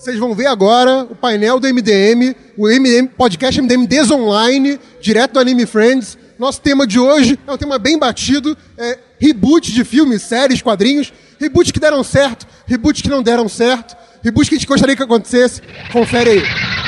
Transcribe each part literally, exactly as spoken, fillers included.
Vocês vão ver agora o painel do M D M, o M D M, podcast M D M Desonline, direto do Anime Friends. Nosso tema de hoje é um tema bem batido, é reboot de filmes, séries, quadrinhos, reboots que deram certo, reboots que não deram certo, reboots que a gente gostaria que acontecesse. Confere aí.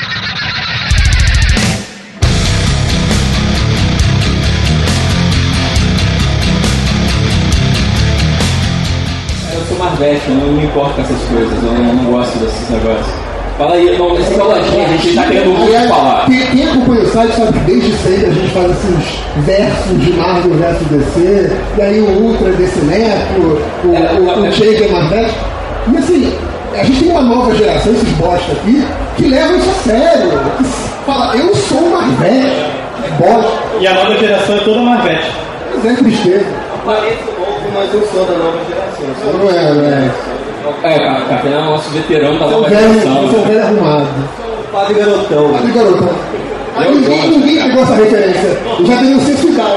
Eu sou Marvete, eu não me importo com essas coisas, eu não, não gosto desses negócios. Fala aí, não, esse coladinho, a gente tá querendo muito falar. Quem, quem acompanha o site sabe que desde sempre a gente faz esses versos de Marvel versus D C, e aí o Ultra D C Neto, o, é, o, o Jake é Marvete. E assim, a gente tem uma nova geração, esses bosta aqui, que levam isso a sério. Que fala, eu sou Marvete, bosta. E a nova geração é toda Marvete. Mas é tristeza. Pareço novo, mas eu sou da nova geração. Não é, não é. É, o Capitão é o nosso veterano da Sou nova velho, geração. eu sou velho arrumado. Padre Garotão. Padre Garotão. Aí ninguém, ninguém pegou essa referência. Eu já tenho sexta idade.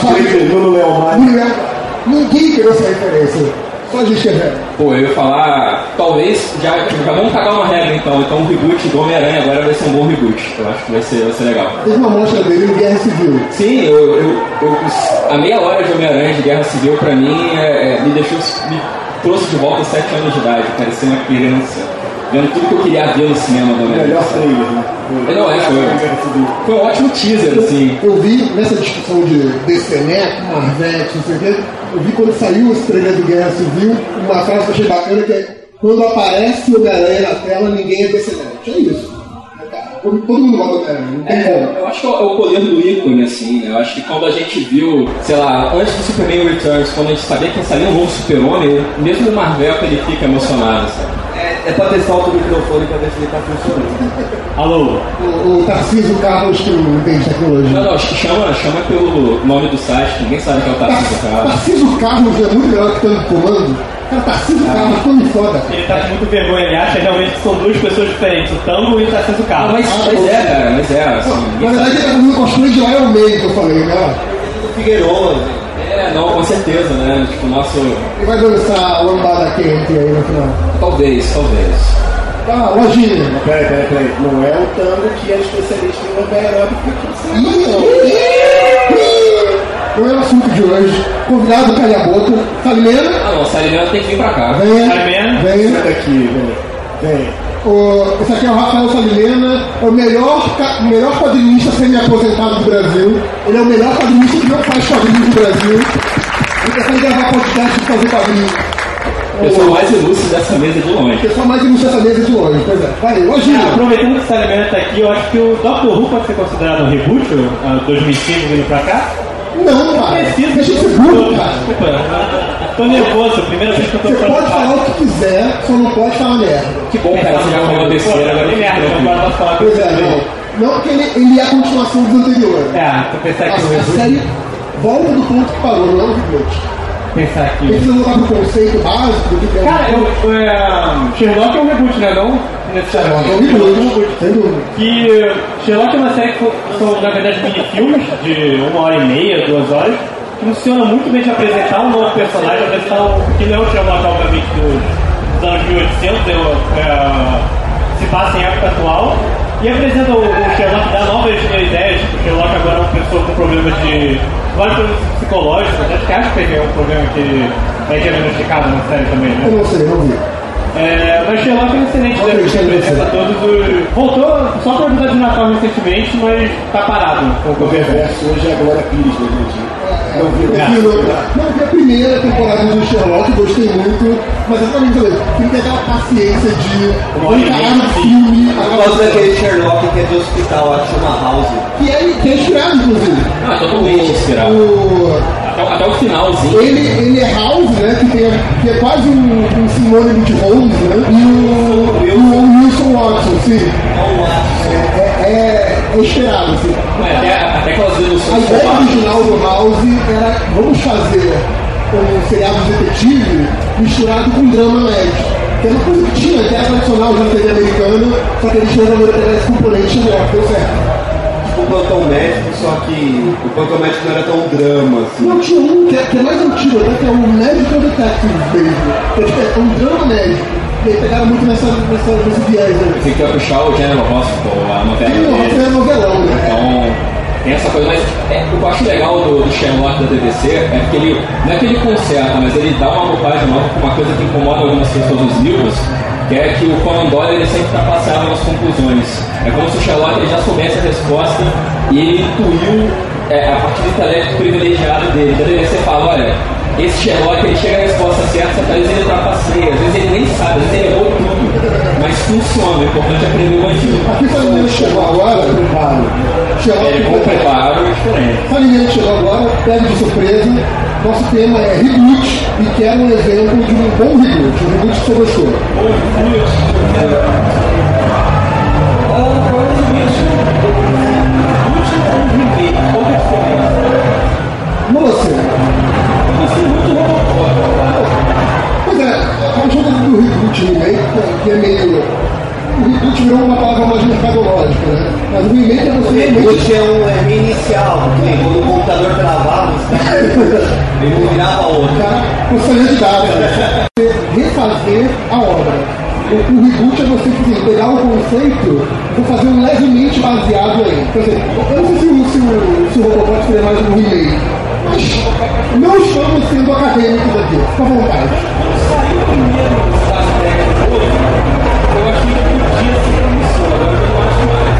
Nuno Leomar. Ninguém pegou essa referência. Só a gente que é velho. Pô, eu ia falar, talvez, já, já vamos cagar uma regra então, então o reboot do Homem-Aranha agora vai ser um bom reboot, eu acho que vai ser, vai ser legal. Teve uma mostra dele em Guerra Civil. Sim, eu, eu, eu, a meia hora de Homem-Aranha de Guerra Civil pra mim é, é, me deixou, me trouxe de volta aos sete anos de idade, parecia uma criança, vendo tudo que eu queria ver no cinema do Homem-Aranha. Melhor trailer, né? É, não, é, foi, foi um ótimo teaser, assim. Eu vi nessa discussão de D C Neto, Marvete, não sei o quê, eu vi quando saiu esse trailer do Guerra Civil, uma frase que eu achei bacana que é: quando aparece o Homem-Aranha na tela, ninguém é D C Neto. É isso. Todo mundo gosta do Homem-Aranha, não tem como. Eu acho que é o poder do ícone, assim, né? Eu acho que quando a gente viu, sei lá, antes do Superman Returns, quando a gente sabia que saiu um novo Super-Homem, mesmo o Marvel ele fica emocionado, sabe? É, é pra testar o microfone pra ver se ele tá funcionando. Alô? O, o Tarcísio Carlos, que não entende tecnologia. Não, não, chama, chama pelo nome do site, ninguém sabe que é o Tarcísio Carlos. Tarcísio Carlos é muito melhor que tanto comando. Cara, Tarcísio ah. Carlos, ficou me foda. Ele tá com muita vergonha, ele acha realmente que são duas pessoas diferentes, o Tango e o Tarcísio Carlos. Mas, ah, mas é, cara, mas é. Assim, na verdade, ele tá fazendo cosplay de Lion Man, que eu falei, né? Do Figueiredo. É, não, com certeza, né? Tipo, o nosso. Ele vai dançar a lambada quente aí no final. Talvez, talvez. Ah, lojinha. Peraí, peraí, peraí. Não é o Tango que é especialista em lambada aeróbica. Não é o assunto de hoje. Convidado, calha a boca. Salimena. Ah, não, Salimena tem que vir pra cá. Venha. Salimena. Venha. Senta aqui, vem. Vem. O, esse aqui é o Rafael Salimena, é o melhor, o melhor quadrinista semi-aposentado do Brasil. Ele é o melhor quadrinista que não faz quadrinhos do Brasil. Ele consegue gravar podcast e fazer quadrinhos. Eu sou mais ilustre dessa mesa de longe. Eu sou mais ilustre dessa mesa de longe, pois é. Vai, lojinha. Ah, aproveitando que o Salimena tá aqui, eu acho que o Doctor Who pode ser considerado um reboot, uh, dois mil e cinco vindo pra cá. Não, cara. Preciso Deixa de ser burro, cara. Desculpa, tô nervoso, primeira vez que eu tô Você falando. pode falar o que quiser, só não pode falar merda. Que bom, cara, você já falou besteira, agora eu merda, agora posso falar Pois é, não. Não, porque ele, ele é a continuação dos anteriores. É, tô pensando aqui no A, a reboot. série volta do ponto que parou, não é um reboot. Pensar aqui. Ele precisa voltar pro conceito básico do que é um Cara, eu, é, Sherlock é um reboot, né? Não necessariamente. É um reboot, sem dúvida. Que Sherlock é uma série que são, na verdade, mini-filmes de uma hora e meia, duas horas, que funciona muito bem de apresentar um novo personagem, apresentar um, que não é o Sherlock, obviamente, dos, dos anos mil e oitocentos, é, é, se passa em época atual, e apresenta o, o Sherlock, dá novas ideias. O Sherlock agora é uma pessoa com problemas de... vários problemas psicológicos, acho que acho que é um problema que é diagnosticado na série também, né? Eu não sei, não vi. É, mas Sherlock é um excelente Ok, série que excelente. apresenta todos os... Voltou só para o episódio de Natal recentemente, mas tá parado. O perverso hoje é a Glória Pires, né, gente? Não vi, Eu vi no- Não, vi a primeira temporada do Sherlock, gostei muito, mas exatamente, eu tem que ter aquela paciência de Uma hora e encarar meia, um sim. filme, Eu gosto daquele Sherlock que é de hospital, lá que chama House. que é, que é inspirado, inclusive. Não, é totalmente inspirado. O, Até, até o finalzinho. ele, ele é House, né, que, tem, a- que é quase um, um sinônimo de Holmes, né, e o, e o Wilson Watson, sim. É, é, é, é inspirado, assim. Até, até aquelas A deduções ideia formadas. original do House era, vamos fazer um seriado detetive misturado com drama médico. Que é uma coisa que tinha, que era tradicional já na T V americana, só que eles resolveram pegar esse componente Sherlock, deu certo. Tipo o Plantão Médico, só que o Plantão Médico não era tão drama, assim. Não, tinha um que é, que é mais antigo, até que é o Medical Detective mesmo. Que é, tipo, é um drama médico. E aí pegaram muito nessa, nessa, nesse viés aí. Você quer puxar o General Hospital, a novela Sim, não, dele. é novelão, né? Então, tem essa coisa, mas é, o que eu acho legal do, do Sherlock da T V C é que ele, não é que ele conserta, mas ele dá uma roupagem nova com uma coisa que incomoda algumas pessoas nos livros, que é que o Conan Doyle ele sempre está passando nas conclusões. É como se o Sherlock ele já soubesse a resposta e ele intuiu é, a partir do intelecto privilegiado dele. Então você fala, olha, esse Sherlock ele chega à resposta certa, às vezes ele trapaceia, às vezes ele nem sabe, às vezes ele errou tudo, mas funciona, o importante é aprender o bandido. Aqui o menino chegou agora, preparo. É bom preparo é diferente. O menino chegou agora, pega de surpresa. Nosso tema é reboot e quero um exemplo de um bom reboot, um reboot que você gostou. Bom reboot, eu quero. Ah, qual é o reboot? Reboot é um remake, qual é a diferença? Não você. Eu gostei muito do Robocop. Pois é, a ajuda do reboot remake, que é meio. O reboot virou uma palavra mais mercadológica, né? Mas o remake é você realmente. Reboot é um é meio inicial, porque quando o computador travava, ele não virava outro. Cara, gostaria de dar, né? Você refazer a obra. O, o reboot é você assim, pegar o conceito e fazer um levemente baseado aí. Por exemplo, eu não sei se o, se o, se o Robocop seria mais um remake, mas não estamos sendo acadêmicos aqui. Fica à vontade. Quando saiu o primeiro Star Trek do outro, eu achei que podia ser promissor, agora eu não acho mais.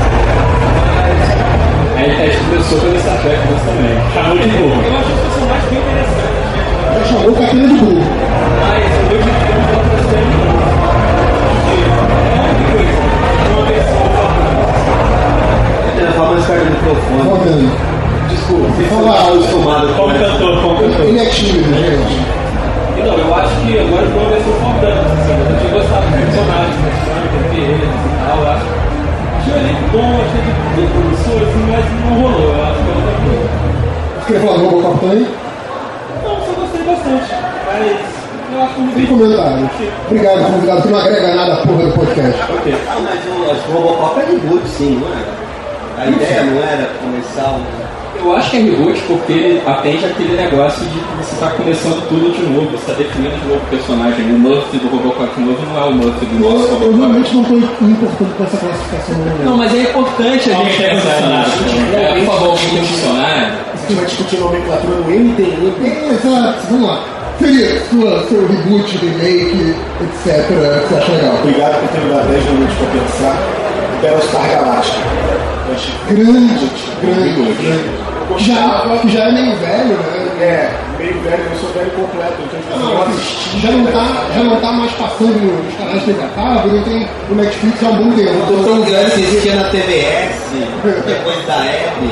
Aí a gente começou pelo Star Trek mas também. Chamou de novo. Eu acho que esse personagem bem interessante. Já chamou o Capitão de Burro. Mas eu vejo que eu vou trazer de novo. Fala mais perto do microfone. Voltando. Desculpa, você Fala alto. acostumado Como cantor, como cantor. Ele é tímido, gente. Então, eu acho que agora o Bruno vai ser o Fordano, assim, eu tinha gostado do personagem, da Sônica, do Guerreiro e tal, eu acho. Achei ele bom, achei ele bem promissor, assim, mas não rolou, eu acho que é outra coisa. Você queria falar do Robocop também? Não, só gostei bastante, mas eu acho que não Sem comentários. Obrigado, convidado, que não agrega nada à porra do podcast. Ok. Ah, mas eu acho que o Robocop é reboot, sim, não é? A ideia não era começar um... Eu acho que é reboot porque ele atende aquele negócio de que você está começando tudo de novo, você está definindo de novo o personagem. O Murphy do Robocop novo não é o Murphy do Eu, nosso eu Robocop. realmente não estou importando com essa classificação. Não, mas é importante a gente pensar nisso. É, por favor, alguém tem um dicionário. A gente vai discutir nomenclatura no M D M. Exato, vamos lá. Seria sua, seu reboot, remake, etcétera, que você acha legal? Obrigado por ter me dado dez minutos para pensar. Battlestar Galactica. Eu achei Grande, grande, grande. Já, que já é meio velho, né? É, meio velho, eu sou velho completo, então tipo, eu assisti. Já não tá, já não tá mais passando nos canais de T V a cabo, não tem no Netflix há um bom tempo. Eu tô tão grande que existia na T V S, depois da Hebe.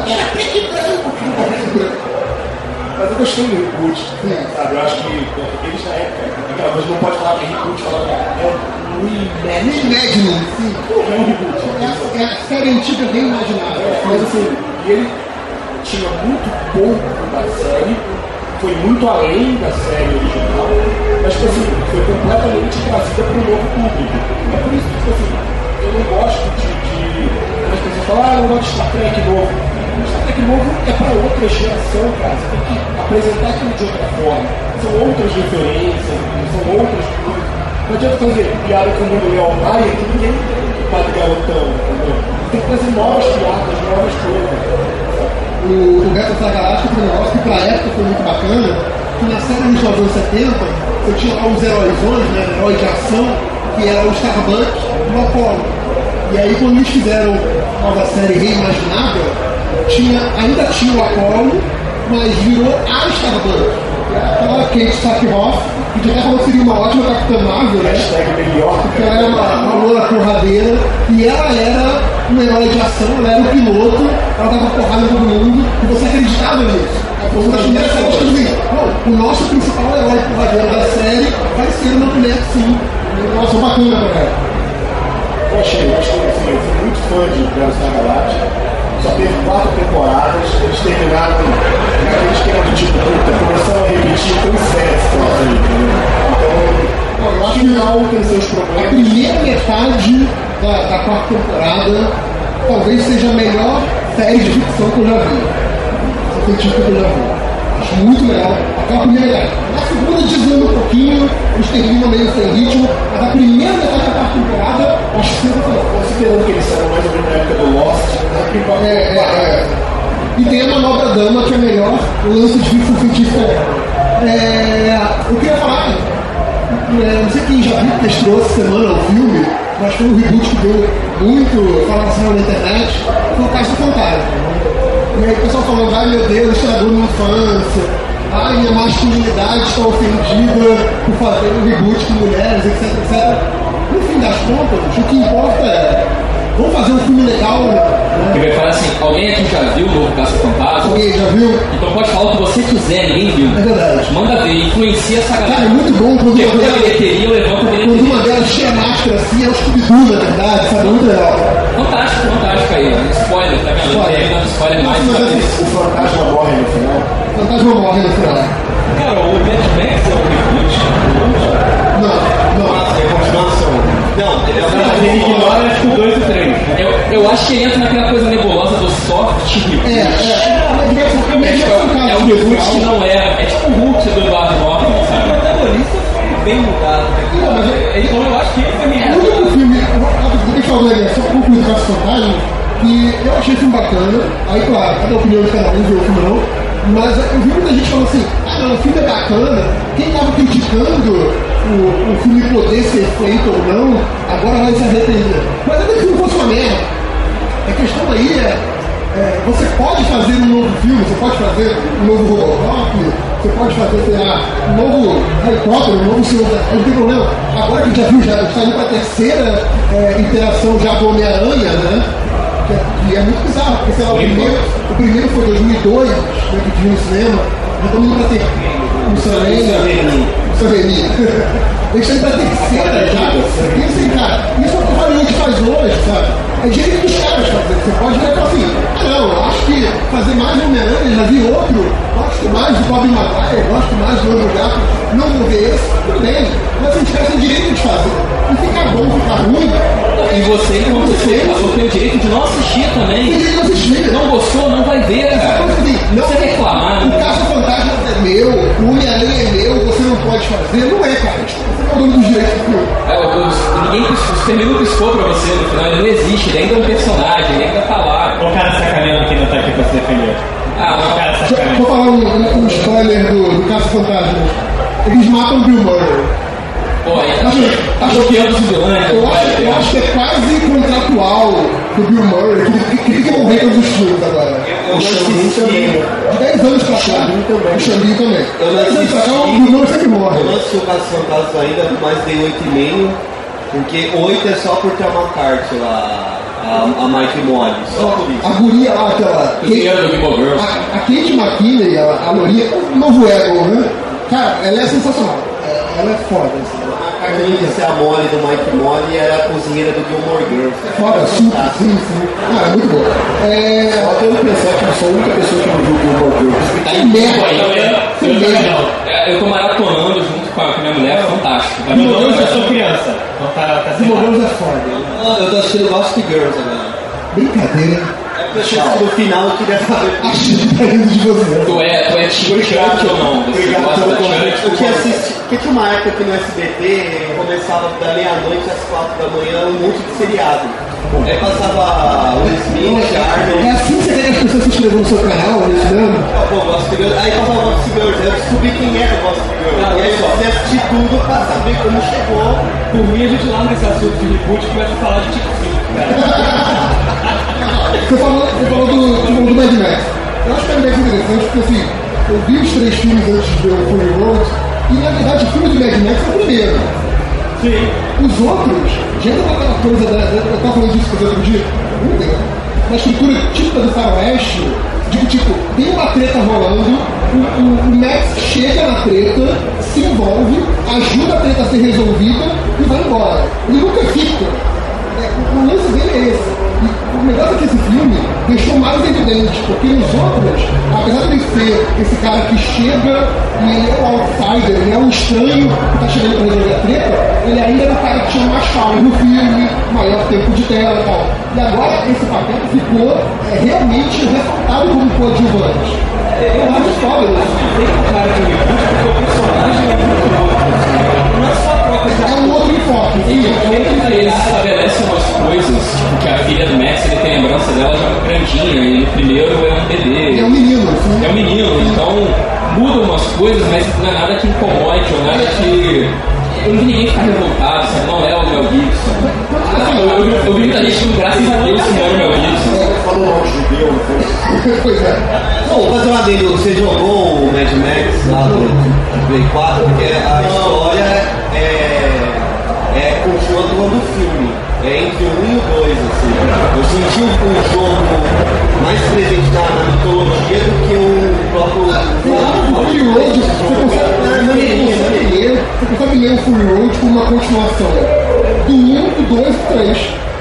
Mas eu gostei do reboot, sabe? Eu acho que eles na época, aquela coisa não pode falar que é reboot, falar que é um reimagining. Reimagining, sim. É um reboot. É, é a série antiga reimaginada. É, mas assim, e ele tinha muito pouco da série, foi muito além da série original, mas tipo assim, foi completamente trazida para um novo público. É por isso que, tipo assim, eu não gosto de, de as pessoas falam, ah, eu não gosto de Star Trek novo. O Star Trek novo é para outra geração, cara. Você tem que apresentar aquilo de outra forma. São outras referências, são outras coisas. Não adianta fazer piada com o mundo Leal Maia que ninguém bate garotão, entendeu? Tem que trazer novas piadas, novas coisas. O, o Battlestar Galactica foi um negócio que pra época foi muito bacana, que na série dos anos setenta, eu tinha lá os heróis, né, herói de ação, que era o Starbuck e o Apollo. E aí quando eles fizeram a nova série reimaginada, tinha, ainda tinha o Apollo, mas virou a Starbuck. Aquela Kate Sackhoff, que até falou que seria uma ótima Capitã Marvel, né? Porque ela era uma, uma loura porradeira e ela era um herói de ação, ela era o piloto, ela dava porrada em todo mundo e você acreditava nisso. Foi uma das primeiras séries que eu disse, o nosso principal herói porradeiro da série vai ser uma mulher sim. Nossa, bacana, cara. Eu achei, eu achei assim, eu fui muito fã de Battlestar Galactica. Só teve quatro temporadas, eles terminaram naquele esquema do tipo, puta, começaram a repetir com sexo, assim, então, eu acho que não tem seus A problemas. primeira metade da, da quarta temporada talvez seja a melhor série de ficção que eu já vi. Científica que eu já vi. Acho muito legal. A aquela primeira metade. Na segunda desanda um pouquinho, eles terminam meio sem ritmo, mas a primeira metade da quarta temporada, acho que sensacional. Considerando que eles saíram mais ou menos na época do Lost, né? É, é, é. E tem a Manobra Dama, que é a melhor lance de ficção científica dela. É, eu queria falar, é, não sei quem já viu, testou essa semana o filme, mas foi um reboot que deu muito falação na internet, foi o Caso Fantasma. E aí o pessoal falando, ai meu Deus, estragou minha infância, ai minha masculinidade está ofendida por fazer um reboot com mulheres, etc, etcétera. No fim das contas, o que importa é, vamos fazer um filme legal, né? Que vai falar assim, alguém aqui já viu o novo Caça Fantasma? Alguém já viu? Então pode falar o que você quiser, ninguém viu. É verdade. Manda ver, influencia essa galera. Cara, é muito bom quando Porque uma quando a delas, bilheteria levanta a quando bilheteria. uma delas tira a máscara assim, é o Scooby-Doo, na verdade, sabe? Muito legal. Fantástico, fantástico aí. Spoiler, tá vendo? Spoiler. Tem aí dando spoiler mais Mas, uma assim, vez. O fantasma morre no final. O fantasma morre no final. Cara, o Mad Max é um reboot. Não, não. Nossa, é continuação. Não, ele é Não, mas ele ignora acho que o dois e o três. Eu, eu acho que ele entra naquela coisa nebulosa do soft reboot. É, é. É, é um reboot que não é. É tipo o Hulk do Eduardo Norton, O sabe? protagonista foi bem mudado. Não, mas é- Então eu acho que ele foi O melhor. único filme, deixa eu falar, né, só concluir o Caso Fantasma, que eu achei o filme bacana, aí claro, cada opinião de cada um, viu o filme não, mas eu vi muita gente falando assim, ah não, o filme é bacana, quem estava criticando o, o filme poder ser feito ou não, agora vai se arrepender. Mas ainda que o filme fosse uma merda, a questão aí é, é, você pode fazer um novo filme, você pode fazer um novo Robocop, você pode fazer, sei lá, um novo Harry Potter, um novo Senhor das Anéis, não tem problema. Agora que a gente já viu, já está indo para a terceira é, interação já do Homem-Aranha, né? Que é, que é muito bizarro, porque sei lá, o primeiro, o primeiro foi dois mil e dois, né, que viu no cinema, já estamos indo para ter o Sam Raimi, o Sam Raimi. Eles estão indo para a terceira já. E assim, cara, isso é o que o Hollywood faz hoje, sabe? É direito dos caras fazer. Você pode virar e falar assim, ah não, eu acho que fazer mais do Homem-Aranha, já vi outro, gosto mais do Tobey Maguire, gosto mais do Andrew Garfield, não vou ver esse, tudo bem. Mas os caras têm direito de fazer. E ficar bom, ficar ruim, E você, enquanto espectador, tem o direito de não assistir tem também. direito de assistir. Não gostou, não vai ver, cara. Então, assim, não Você reclamar, o né? Caso Fantasma é meu, o Homem-Aranha é meu, você não pode fazer. Não é, cara. Tipo, você não é o dono dos direitos do filme. É, o- o- ninguém piscou, o Termino piscou pra você no final, ele não existe, ele ainda é um personagem, ele ainda tá lá. O cara sacaneando que não tá aqui pra se defender. Ah, O não. cara Deixa eu sacaneando. falar um, um, um spoiler do, do Caso Fantasma. Eles matam o Bill Murray. Pô, aí tá, Acho- tá acho- choqueando os vilões. Eu acho, eu acho que é quase contratual do Bill Murray, que ele que ele tem que morrer todos os filmes agora. Eu não assisti. De dez anos pra cá, o Xambin também. Eu não dez anos pra cá, o assisti. Bill Murray sempre morre. Eu não assisti o Caso Fantasma ainda, mas dei oito e meio, porque oito é só por ter uma carta lá, a, a Mike Molly, só por A isso. guria lá, aquela... Cozinheiro do Gilmore Girls. A, a Kate McKinney, a, a Lourinha, o novo Egon, né? Cara, ela é sensacional. É- Ela é foda, assim. A carta de ser a Molly do Mike Molly era a cozinheira do Gilmore Girls. Foda, super, sim, sim. Cara, é muito bom. É... Eu tenho que pensar que eu sou a única pessoa que não viu o Gilmore Girls. Tá Que em merda, aí. que Eu também merda. não. É, eu tô maratonando junto com a, com a minha mulher, é fantástico. Tá Meu vendo? Deus, eu sou criança. Então tá, tá sem Gilmore nada. Girls é foda. Ah, eu tô assistindo Gossip Girls agora. Brincadeira. É porque eu achei que no final eu queria saber. Achei que tá rindo de você. Tu é, tu é Team Church ou não? Você Obrigado gosta pelo da convite. Eu Church? tinha assistido, porque tinha uma época que no S B T começava da meia-noite às quatro da manhã um monte de seriado. Aí passava o Smith, É Arnold, assim que você quer que as pessoas se inscrevam no seu canal, é isso mesmo? pô, Gossip Girls. Aí passava o Gossip Girls, eu descobri quem era o Gossip Girls. Ah, E aí olha só. você assistir tudo pra saber como chegou. Por mim, a gente lá nesse assunto de reboot começa a falar de TikTok, cara. Você falou, você falou do, você falou do Mad Max. Eu acho que o Mad Max é interessante porque assim, eu vi os três filmes antes de ver o Fury Road e na verdade o filme do Mad Max é o primeiro. Sim. Os outros, já entra naquela coisa da. da- Eu tava falando disso com você outro dia, não tem, na estrutura típica do faroeste, de que tipo, tem uma treta rolando, o, o, o Max chega na treta, se envolve, ajuda a treta a ser resolvida e vai embora. Ele nunca fica. É, o, o lance dele é esse. E o negócio é que esse filme deixou mais evidente, porque nos outros, apesar de ele ser esse cara que chega e ele é o outsider, ele é o estranho que está chegando para resolver a treta, ele ainda era o cara que tinha mais calma no filme, maior tempo de tela e tal. E agora esse papel ficou é, realmente ressaltado como coadjuvante. Eu acho foda isso. Tem um cara de reboot porque o personagem é muito bom. Não é só a troca de É um outro enfoque. E eles estabelecem umas coisas, tipo que a filha do Max ele tem lembrança dela já grandinha, e no primeiro é um bebê. É um menino, assim. É um menino, então mudam umas coisas, mas não é nada que incomode ou nada que. Eu não vi ninguém ficar revoltado, sabe? Não é o Mel Gibson. Assim, eu, eu, eu vi muita gente que, graças a Deus, não era o Mel Gibson. Falou mal de judeu, pois é. Bom, vou fazer uma adendo. Você jogou o Mad Max lá do do Play quatro, porque a história é, é continua do filme. É entre o um e o dois, assim. Eu senti o jogo mais presente na, na mitologia do que o próprio. O Fury Road, você consegue ler, você consegue ler o Fury Road como uma continuação do um, do dois e do três.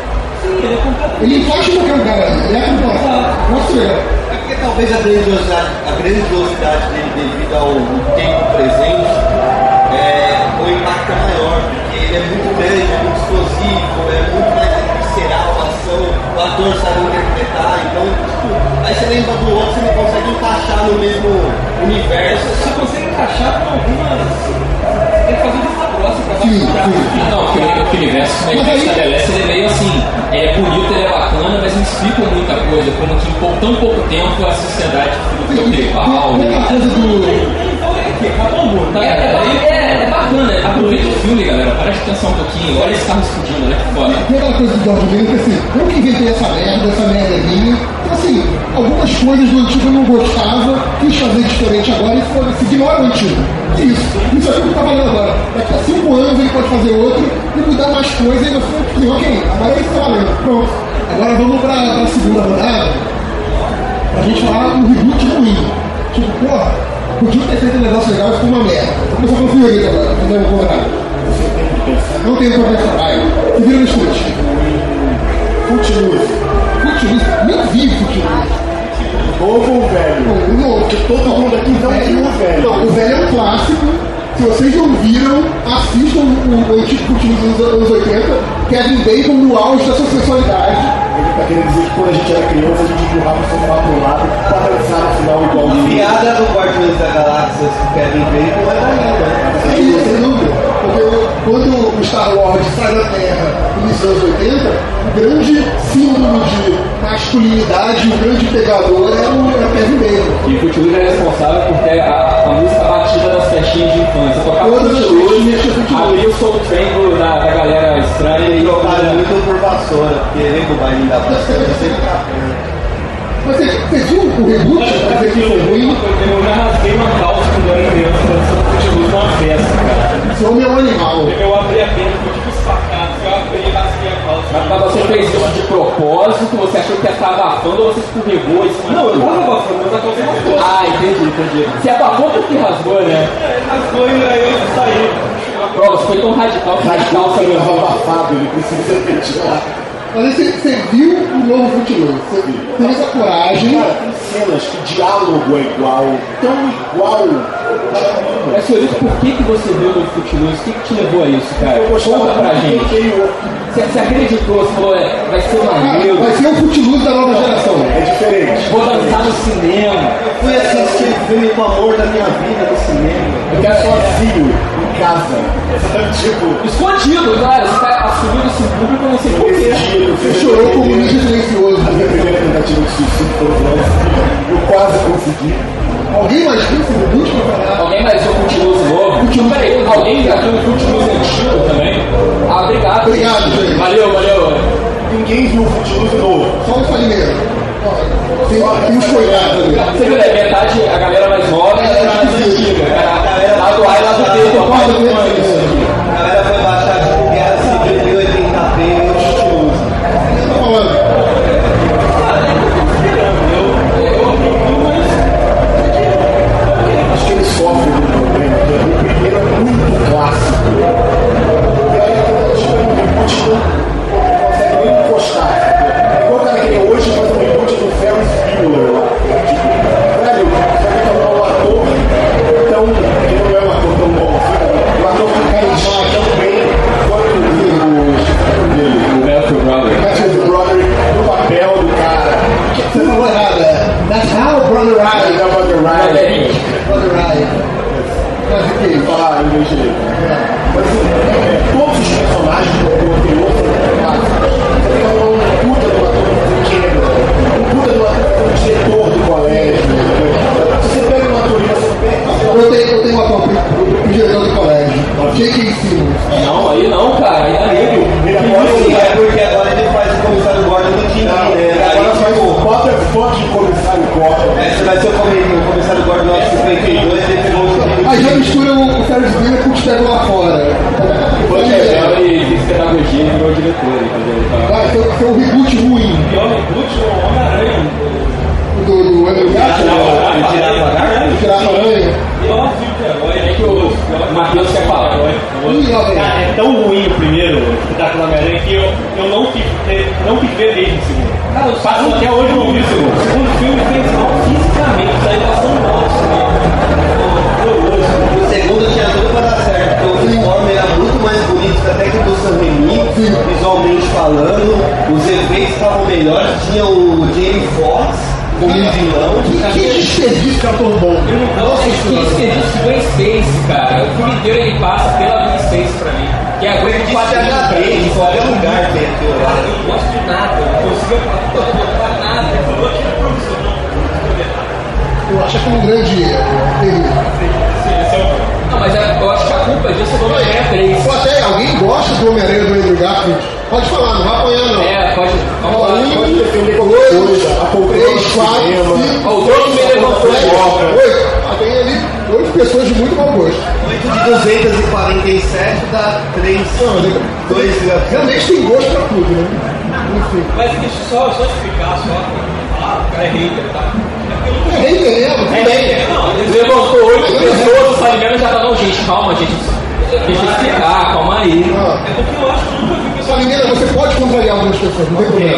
Ele encaixa em qualquer lugar, ele é completo. Nossa, é. É porque talvez a grandiosidade, a grandiosidade dele devido ao tempo presente, é, o impacto é maior, porque ele é muito grande, é muito explosivo, é muito mais visceral a ação, o ator sabe interpretar, então tipo, aí você lembra do outro, você não consegue encaixar no mesmo universo. Você consegue encaixar com algumas. Tem que fazer vista grossa pra Sim, dar sim. Não, porque o universo que a gente estabelece ele é meio assim, ele é bonito, ele é bacana, mas não explica muita coisa, como que em pou- tão pouco tempo a sociedade ficou tribal. Tem aquela coisa do. Acabou o mundo. É, é, é, é bacana, aproveita o filme, galera, presta atenção um pouquinho, olha esse carro explodindo, olha que foda. Tem aquela coisa do George Miller que assim, eu que inventei essa merda, essa merda é minha. Então assim, algumas coisas do antigo eu não gostava, quis fazer diferente agora e foda-se, ignora o antigo. Isso, isso é tudo que tá valendo agora. Daqui a cinco anos ele pode fazer outro e mudar mais coisas e você, assim, ok, agora é isso que tá valendo. Pronto. Agora vamos pra, pra segunda rodada, pra gente falar um reboot ruim. Tipo, porra, podia ter feito um negócio legal e ficou uma merda. Vou começar com o Fiorito agora, não é o contrário. Não tem pra pensar, vai. Se vira no chute. Footloose. Footloose? Nem vi Footloose. Novo ou velho? Não, o novo. Porque todo mundo aqui não viu o velho. Não, o velho é um clássico. Se vocês não viram, assistam o, o antigo Footloose dos anos oitenta. Kevin Bacon no auge da sua sexualidade. Ele tá querendo dizer que quando a gente era criança, a gente empurrava o sofá pro lado pra dançar no final igual o Piada do Guardiões da Galáxia que Kevin Bacon é da Sem dúvida, sem dúvida. Porque quando o Star Wars sai da Terra no início dos anos oitenta, o grande símbolo de masculinidade, o grande pegador era o, era o Kevin Bacon. E o Footloose é responsável por ter a, a música batida das festinhas de infância. Tocava Todas as Footloose, festinhas tinha Footloose. abria o Soul Train do- da, da galera estranha e Trocaram muito por vassoura, porque lembra o baile da vassoura? Sempre tá perto. Mas você, você viu o reboot? Pra dizer que foi ruim? Eu já rasguei uma calça quando eu era criança, dançando Footloose numa festa, cara. Esse homem é um animal. Eu abri a perna, fui tipo espacado, eu abri e rasguei a calça. Mas mas você fez isso de propósito, você achou que ia estar abafando ou você escorregou e se Não, eu tava abafando, mas a calça rasgou. Ah, entendi, entendi. Você abafou porque rasgou, né? Rasgou e aí eu saí. Prova, você foi tão radical que radical Calça saiu. mesmo abafado, ele precisa repetir. Mas aí você, você viu o novo Footloose? Você teve essa coragem. Cara, tem cenas que diálogo é igual, tão igual. Mas, senhorito, por que, que você viu no Footloose? O que, que te levou a isso, cara? Eu gostava Conta pra muito do gente. anterior. Você, você acreditou, você falou, é, vai ser Cara, maneiro, vai ser o Footloose da nova geração. É diferente. vou dançar no cinema. Eu fui assistir o filme com o amor da minha vida no cinema. Eu quero sozinho, em casa. Tipo, Escondido, cara. Você tá assumindo isso em público, eu não sei esse porquê. dia eu Você chorou como um ninja silencioso. A minha primeira tentativa de suicídio foi o Eu quase consegui. Alguém mais viu esse reboot pra falar? Alguém mais viu o Footloose novo? Footloose. Peraí, alguém já viu o Footloose antigo também? Ah, obrigado. Obrigado, gente. Valeu, valeu. Ninguém viu o Footloose novo. Só o Falimeiro. Tem, tem uns coitados ali. Você viu, né? Metade a galera mais nova e a galera mais antiga. Cara, lado A e lado B, papai do mãe. A galera foi baixar tipo Guerra Civil mil e oitenta p e o Footloose. Eu tô falando. Acho que ele sofre do problema, que o primeiro é muito clássico. E aí, quando chega no reboot, não consegue nem encostar. É igual o cara que é hoje faz um reboot do Ferris Bueller lá. Tipo, velho, você vai tomar um ator tão. Ele não é um ator tão bom. O ator que carisma tão bem quanto o dele. O Matthew Broderick. dele, tá? Vai, foi, foi um reboot ruim. O pior reboot é o Homem-Aranha. Do, do Andrew Garfield? O Girafa-Aranha? O Girafa-Aranha? Pior filme de herói é que o Matheus quer falar. Ih, ó, velho. Cara, é tão ruim o primeiro, o espetáculo Homem-Aranha, que eu, eu não, quis, não quis ver desde o segundo. Cara, eu faço até hoje não vi o segundo. O segundo filme fez mal fisicamente, daí passou um monte O segundo tinha tudo pra dar certo, porque o uniforme era muito mais bonito até que o do Sam Raimi, visualmente falando, os efeitos estavam melhores, tinha o Jamie Foxx como vilão. Que desperdício de ator bom. Nossa, que desperdício de Gwen Stacy, cara. O filme inteiro ele passa pela Gwen Stacy pra mim. Que é a Gwen Pode H D, em qualquer lugar tem aquilo lá. Eu não gosto de nada, eu não consigo falar nada. Ele falou que é profissional. Eu acho que é um grande erro. Não, mas eu acho que a culpa disso é do Homem-Aranha três. Ou até alguém gosta do Homem-Aranha do Andrew Garfield? Pode falar, não vai apanhar não. É, pode. Vamos lá. Um, dois, três, quatro, cinco. Ó, o dono me levantou. Oito. Ah, tem ali oito pessoas de muito mau gosto. oito de duzentos e quarenta e sete dá três. dois Realmente tem gosto pra tudo, né? Enfim. Mas deixa eu só, só explicar, só. Ah, o cara é hater, tá? É hater mesmo, tudo É bem. hater, não. Ele levantou oito pessoas, o Salimeno já tá, não, gente, calma, gente. Deixa eu explicar, calma aí. Ah. É porque eu acho que eu nunca vi pessoal. Salimena, você pode contrariar algumas pessoas, não tem problema.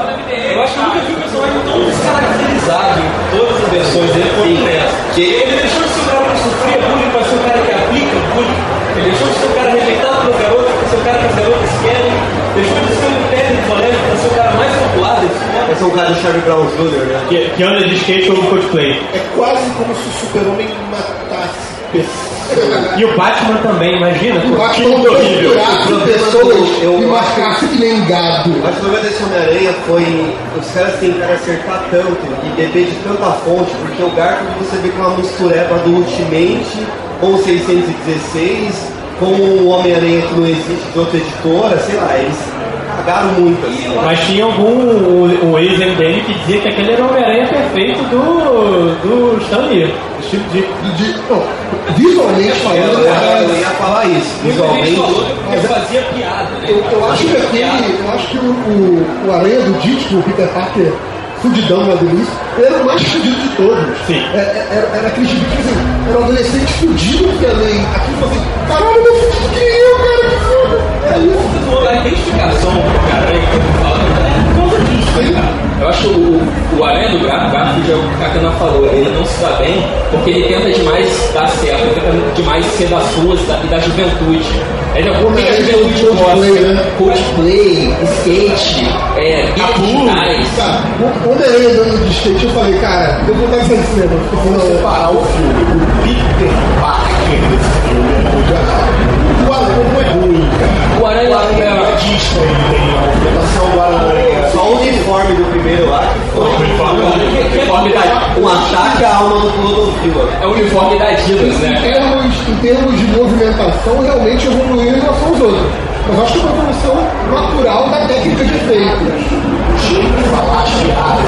Eu acho que eu nunca vi um personagem tão descaracterizado em todas as versões dele quanto nessa. Que ele deixou de ser um cara que sofria bullying pra ser um cara que aplica bullying. Ele deixou de ser um cara rejeitado pelos garotos pra ser um cara que as garotas querem. Deixou de ser um técnico colégio pra ser o cara mais popular desse mundo. Esse é um cara do Charlie Brown Júnior, né? que, que anda de skate ou cosplay. É quase como se o super-homem matasse pessoas. E o Batman também, imagina. O Batman Que mundo horrível. torturasse pessoas e marcasse que nem gado. Eu acho que o problema desse Homem-Aranha foi os caras tentaram acertar tanto e beber de tanta fonte, porque o Garfield você vê com uma mistureba do Ultimate com o seiscentos e dezesseis, com o Homem-Aranha que não existe de outra editora, sei lá, eles cagaram muito assim. Mas tinha algum o, o ex-M D M que dizia que aquele era o Homem-Aranha perfeito do, do Stan Lee. Tipo de, De, não, visualmente falando, Eu, é- eu ia falar isso, Muita gente visualmente. falou que ele fazia piada, né? eu, eu acho que aquele, eu acho que o, o, o Aranha do Ditko, o Peter Parker fudidão lá do início, ele era o mais fudido de todos. Sim. É, é, Era, era aquele tipo que assim, era um adolescente fudido que além. Aquilo foi assim, caralho, meu fudido que eu, cara, que foda. É isso. A identificação do cara aí que eu falo é por causa disso, né, cara? Eu acho o, o Aranha do Gra- Garfield, é o que a Catana falou, ele não se dá bem porque ele tenta demais dar certo, ele tenta demais ser das ruas da- e da juventude. Ele é o que a juventude Coldplay, gosta. né? Coldplay, skate, é, digitais. Cara, quando eu ia andando de skate, eu falei, cara, eu vou dar essa de cinema. Eu vou separar o filme. O Peter Parker desse filme é muito errado. O Aranha não é ruim, cara. O Aranha O Aranha é- é artista, ele tem a ordenação do Aranha. Só o uniforme do primeiro lá que foi Que- que é novidade. um ataque à alma do Clodovil. É o uniforme da Adidas, Em né? termos, em termos de movimentação, realmente evoluiu em relação aos outros. Mas acho que é uma evolução natural da técnica de efeitos. Tinha que falar as piadas,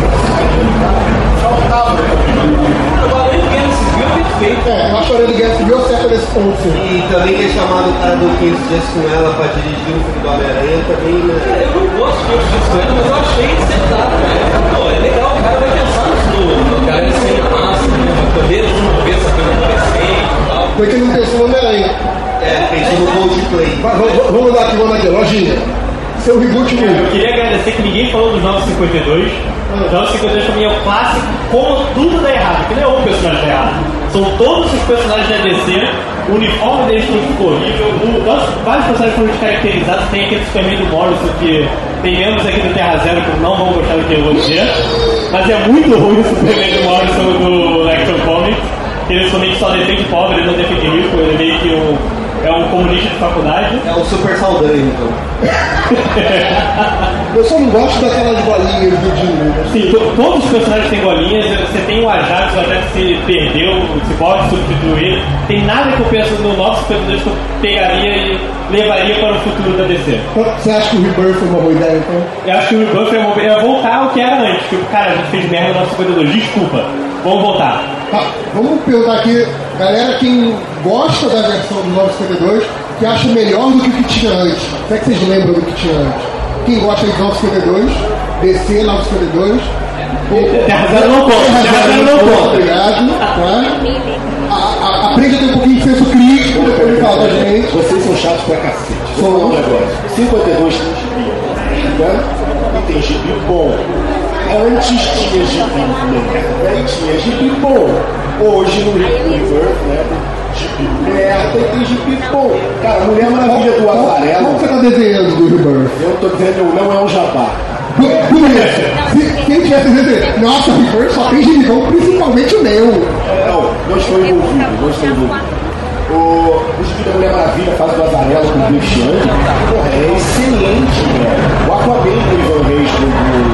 faltava. O Aranha do Guerra Civil é perfeito. É, eu acho que a Aranha do Guerra Civil acerta nesse ponto, sim. E também ter chamado o cara do quinze Dias com ela pra dirigir o filme do Homem-Aranha também, né? Eu não gosto de outros discos, mas eu achei acertado, né? Pô, é legal, o cara vai pensar no tudo. O cara é sem massa, né? Vai poder desenvolver essa coisa crescente e tal. Foi que não pensou no Homem-Aranha. É, pensou no Coldplay. Vai, vamos, vamos dar aqui, vamos dar aqui, lojinha. Seu reboot Eu mesmo. queria agradecer que ninguém falou dos novecentos e cinquenta e dois. Os novecentos e cinquenta e dois pra mim é o clássico, como tudo dá errado, que não é um personagem dá errado. São todos os personagens da D C, o uniforme deles tudo ficou horrível, o, nossa, vários personagens foram descaracterizados, tem aquele Superman do Morrison que tem membros aqui do Terra Zero que não vão gostar do que eu vou dizer, mas é muito ruim o Superman do Morrison do Action Comics, que ele somente só defende pobre, ele não defende rico, ele é meio que um. É um comunista de faculdade. É o Super Saldanha, então. Eu só não gosto daquelas bolinhas do Jimmy. Sim, to- todos os personagens têm bolinhas. Você tem o Ajax, o Ajax se perdeu, se pode substituir. Tem nada que eu penso no nosso cinquenta e dois que eu pegaria e levaria para o futuro da D C. Você acha que o Rebirth foi uma boa ideia, então? Eu acho que o Rebuff é, uma- é voltar ao que era antes. Tipo, cara, a gente fez merda no nosso cinquenta e dois, desculpa. Vamos voltar. Tá, vamos perguntar aqui, galera, quem gosta da versão do novecentos e cinquenta e dois, que acha melhor do que o que tinha antes. Será que vocês lembram do que tinha antes? Quem gosta de nove cinquenta e dois, D C nove cinquenta e dois. Terra Zero não conta, Terra Zero não conta. Obrigado. Tá? A, a, aprende a ter um pouquinho de senso crítico depois de falar com a gente. Vocês são chatos pra cacete. Vou falar um negócio. cinquenta e dois tem gibi, né? E tem gibi bom. Antes tinha gibi merda e tinha gibi bom. Hoje no Rebirth, né? Gibi merda e tem gibi bom. Cara, Mulher Maravilha do Azarelo. Como você tá desenhando do Rebirth? Eu tô dizendo, não é um jabá. Se quem tivesse dizendo, nossa, o Rebirth só tem gibi bom, principalmente o meu. Não, não estou envolvido, não estou envolvido. O, o gibi da Mulher Maravilha, faz do Azarelo com o Bill Chiang, porra, é excelente, velho. O Aquaman do Ivan Reis do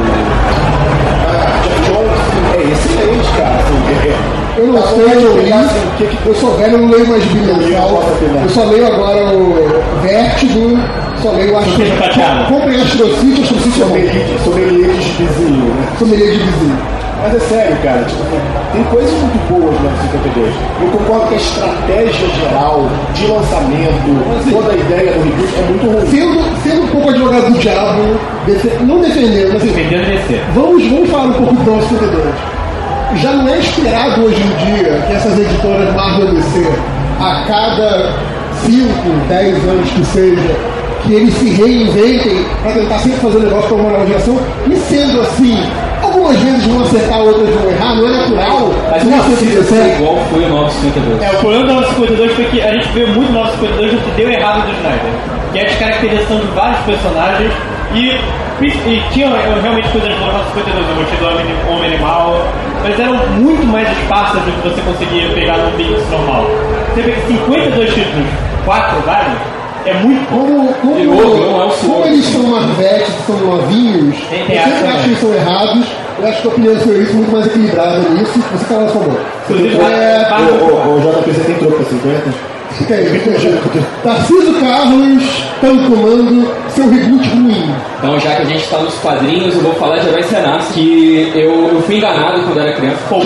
Jack Jones é excelente, cara. Assim, é, eu não sei, eu li, assim, que, que, eu sou velho, eu não leio mais gibi mensal. Eu só leio agora o Vértigo, só leio acho que. Comprei Astrocity, Astrocity é bom. Sommelier de gibizinho, né? Sommelier de gibizinho. Mas é sério, cara, tipo, tem coisas muito boas no cinquenta e dois. Eu concordo que a estratégia geral de lançamento, toda a ideia do reboot é muito ruim. Sendo, sendo um pouco advogado do diabo, defe- não defendendo, mas assim, Defendendo D C. Vamos, vamos falar um pouco do cinquenta e dois. Já não é esperado hoje em dia que essas editoras Marvel e D C, a cada cinco, dez anos que seja, que eles se reinventem para tentar sempre fazer um negócio com uma nova geração, e sendo assim, algumas vezes vão acertar, outras vão errar, não é natural. Mas não não precisa ser igual foi o nove cinquenta e dois. É, o problema do nove cinquenta e dois foi que a gente vê muito nove cinquenta e dois do que deu errado do Snyder, que é a descaracterização de vários personagens e, e tinha realmente coisas boas no nove cinquenta e dois, eu gostei do Homem, Homem Animal, mas eram muito mais esparsas do que você conseguia pegar num mix normal. Você vê que cinquenta e dois títulos, quatro vários, é muito como, como, de novo, não é o como eles são marvetes, são novinhos, Tem eu teatro sempre acho que também. eles são errados. Eu acho que a opinião do senhor é muito mais equilibrada nisso. Você fala a favor. Inclusive, É, vai- Ô, ô, ô, J P, você tem troco pra cinquenta? Fica aí, fica aí. Tarcísio Carlos está no comando, seu reboot ruim. Então, já que a gente está nos quadrinhos, eu vou falar de Heróis Renasce, que eu, eu fui enganado quando era criança. Você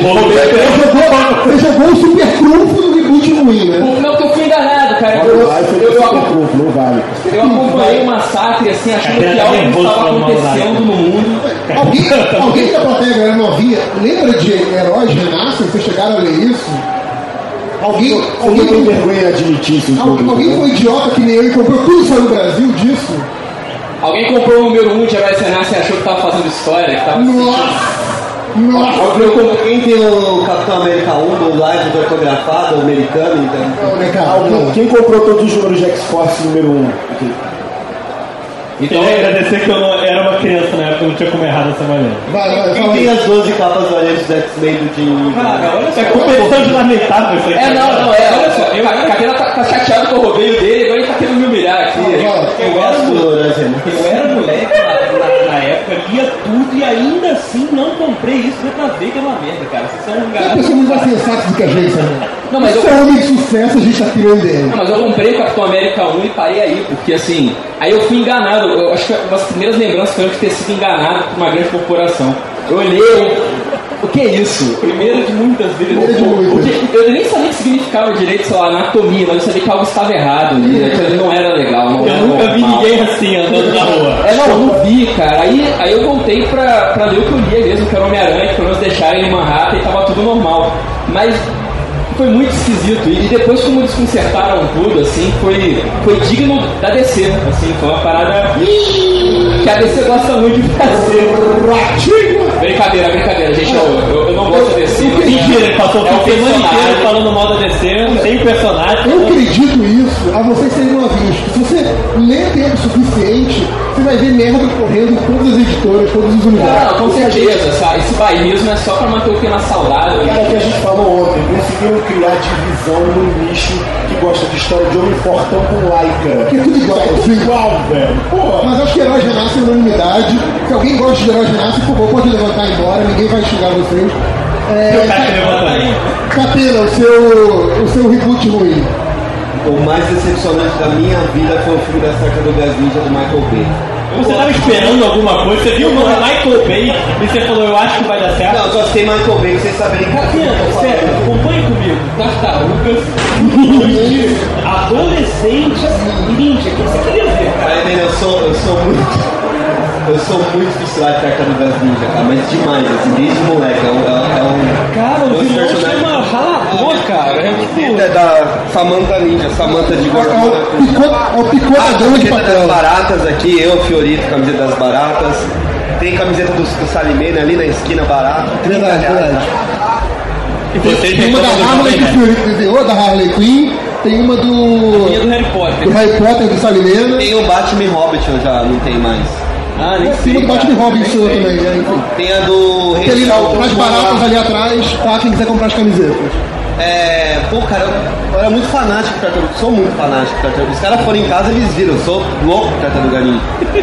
jogou, você jogou o super trunfo do reboot ruim, né? Não, que eu fui enganado, cara. Eu, Não eu, vale, foi eu, super eu, trunfo, não vale. eu acompanhei o massacre, assim, achando que algo estava acontecendo no mundo. Alguém, alguém da plateia galera novinha lembra de Heróis Renascem? Vocês chegaram a ler isso? Alguém, Eu alguém, não tenho vergonha de admitir isso em Al- público, alguém né? foi idiota que nem eu e comprou tudo só no Brasil disso? Alguém comprou o número um de Heróis Renasce e achou que estava fazendo história, que tava Nossa! Nossa! Eu, quem tem o Capitão América um do live do autografado, o americano, então. Não, né, cara? Alguém- Não. Quem comprou todos os números de X-Force número um? Aqui. Então, Eu queria agradecer que eu não era uma criança na época, eu não tinha como errar dessa maneira. Vai, vai, Quem fala tem aí. as doze capas variantes do X-Men do Jim? cara, olha só. É competição de lamentável isso aqui. É, não, não, é, olha só. Eu, a Catena tá, tá chateado com o rodeio dele, agora ele tá querendo me humilhar aqui. Eu gosto do Horácio. Eu era moleque na, na, na época, lia tudo e ainda assim não comprei isso. Deu pra ver que é uma merda, cara. Vocês são um É uma garoto. pessoa muito mais sensata do que a gente, né? Não, mas Isso eu- é homem de sucesso, a gente tá tirando dele. Não, mas eu comprei o Capitão América um e parei aí, porque assim, aí eu fui enganado. Eu acho que uma das primeiras lembranças foi eu de ter sido enganado por uma grande corporação. Eu olhei, eu, o que é isso? Primeiro de muitas vezes. Primeiro de muitas. Porque eu nem sabia o que significava direito, sei lá, anatomia, mas eu sabia que algo estava errado ali, né? Que não era legal. Não Eu era nunca vi normal. ninguém assim andando na rua. É, não, eu não vi, cara. Aí, aí eu voltei pra, pra ler o que eu lia mesmo, que era Homem-Aranha, que pelo menos deixaram em Manhattan e tava tudo normal. Mas foi muito esquisito. E depois, como eles consertaram tudo, assim, foi, foi digno da D C. Assim, foi uma parada que a D C gosta muito de fazer. Brincadeira, brincadeira, gente. Eu, eu, eu não gosto da D C. mas Mentira, ele passou é o um semana inteira personagem. falando mal da D C, sem personagem. Eu acredito isso a vocês serem novinhos. Se você lê tempo suficiente, você vai ver merda correndo em todas as editoras, todos os universos. Não, com certeza, sabe? Esse bairrismo é só pra manter o clima saudável. Cara, que a gente falou ontem, conseguiram criar divisão no nicho que gosta de história de homem fortão com laica. Que é tudo igual, É tudo sim. igual, velho. Porra. Mas acho que Heróis Renascem é unanimidade. Se alguém gosta de Heróis Renascem, por favor, pode levantar e ir embora, ninguém vai xingar vocês. O cara que É, levanta aí. Catena, o seu, o seu reboot ruim. O mais decepcionante da minha vida foi o filme da Tartarugas Ninja do Michael Bay. Você tava esperando alguma coisa, você viu o nome Michael Bay e você falou, eu acho que vai dar certo. Não, eu só citei Michael Bay, pra vocês saberem que Catena, sério, acompanhe comigo. Tartarugas, ninjas, adolescentes, ninja. O que você queria ver, cara? Aí, eu sou, eu sou muito. Eu sou muito fissurado de Tartarugas Ninja, cara, mas demais, assim, desde moleque. É um. É um cara, o vilão chama Ralador, cara. É tipo. É da Samantha Ninja, Samantha de Gordo. É o picorador de papel. Das baratas aqui, eu, Fiorito, camiseta das baratas. Tem camiseta do, do Salimena ali na esquina barata. Verdade, verdade. E vocês tem uma da Harley que o Fiorito desenhou, da Harley Quinn. Tem uma do. E a do Harry Potter. Do Harry Potter, do Salimena. Tem o Batman Hobbit, eu já não tenho mais. Ah, nem Tem sei. uma do Batman Robin sua também, né? Enfim. Tem a do Tem ali nas baratas ali atrás, tá? Quem quiser comprar as camisetas. É, pô, cara, eu, eu era muito fanático de Tartaruga, sou muito fanático de Tartaruga. Os caras foram em casa e eles viram, eu sou louco de Tartaruga Ninja.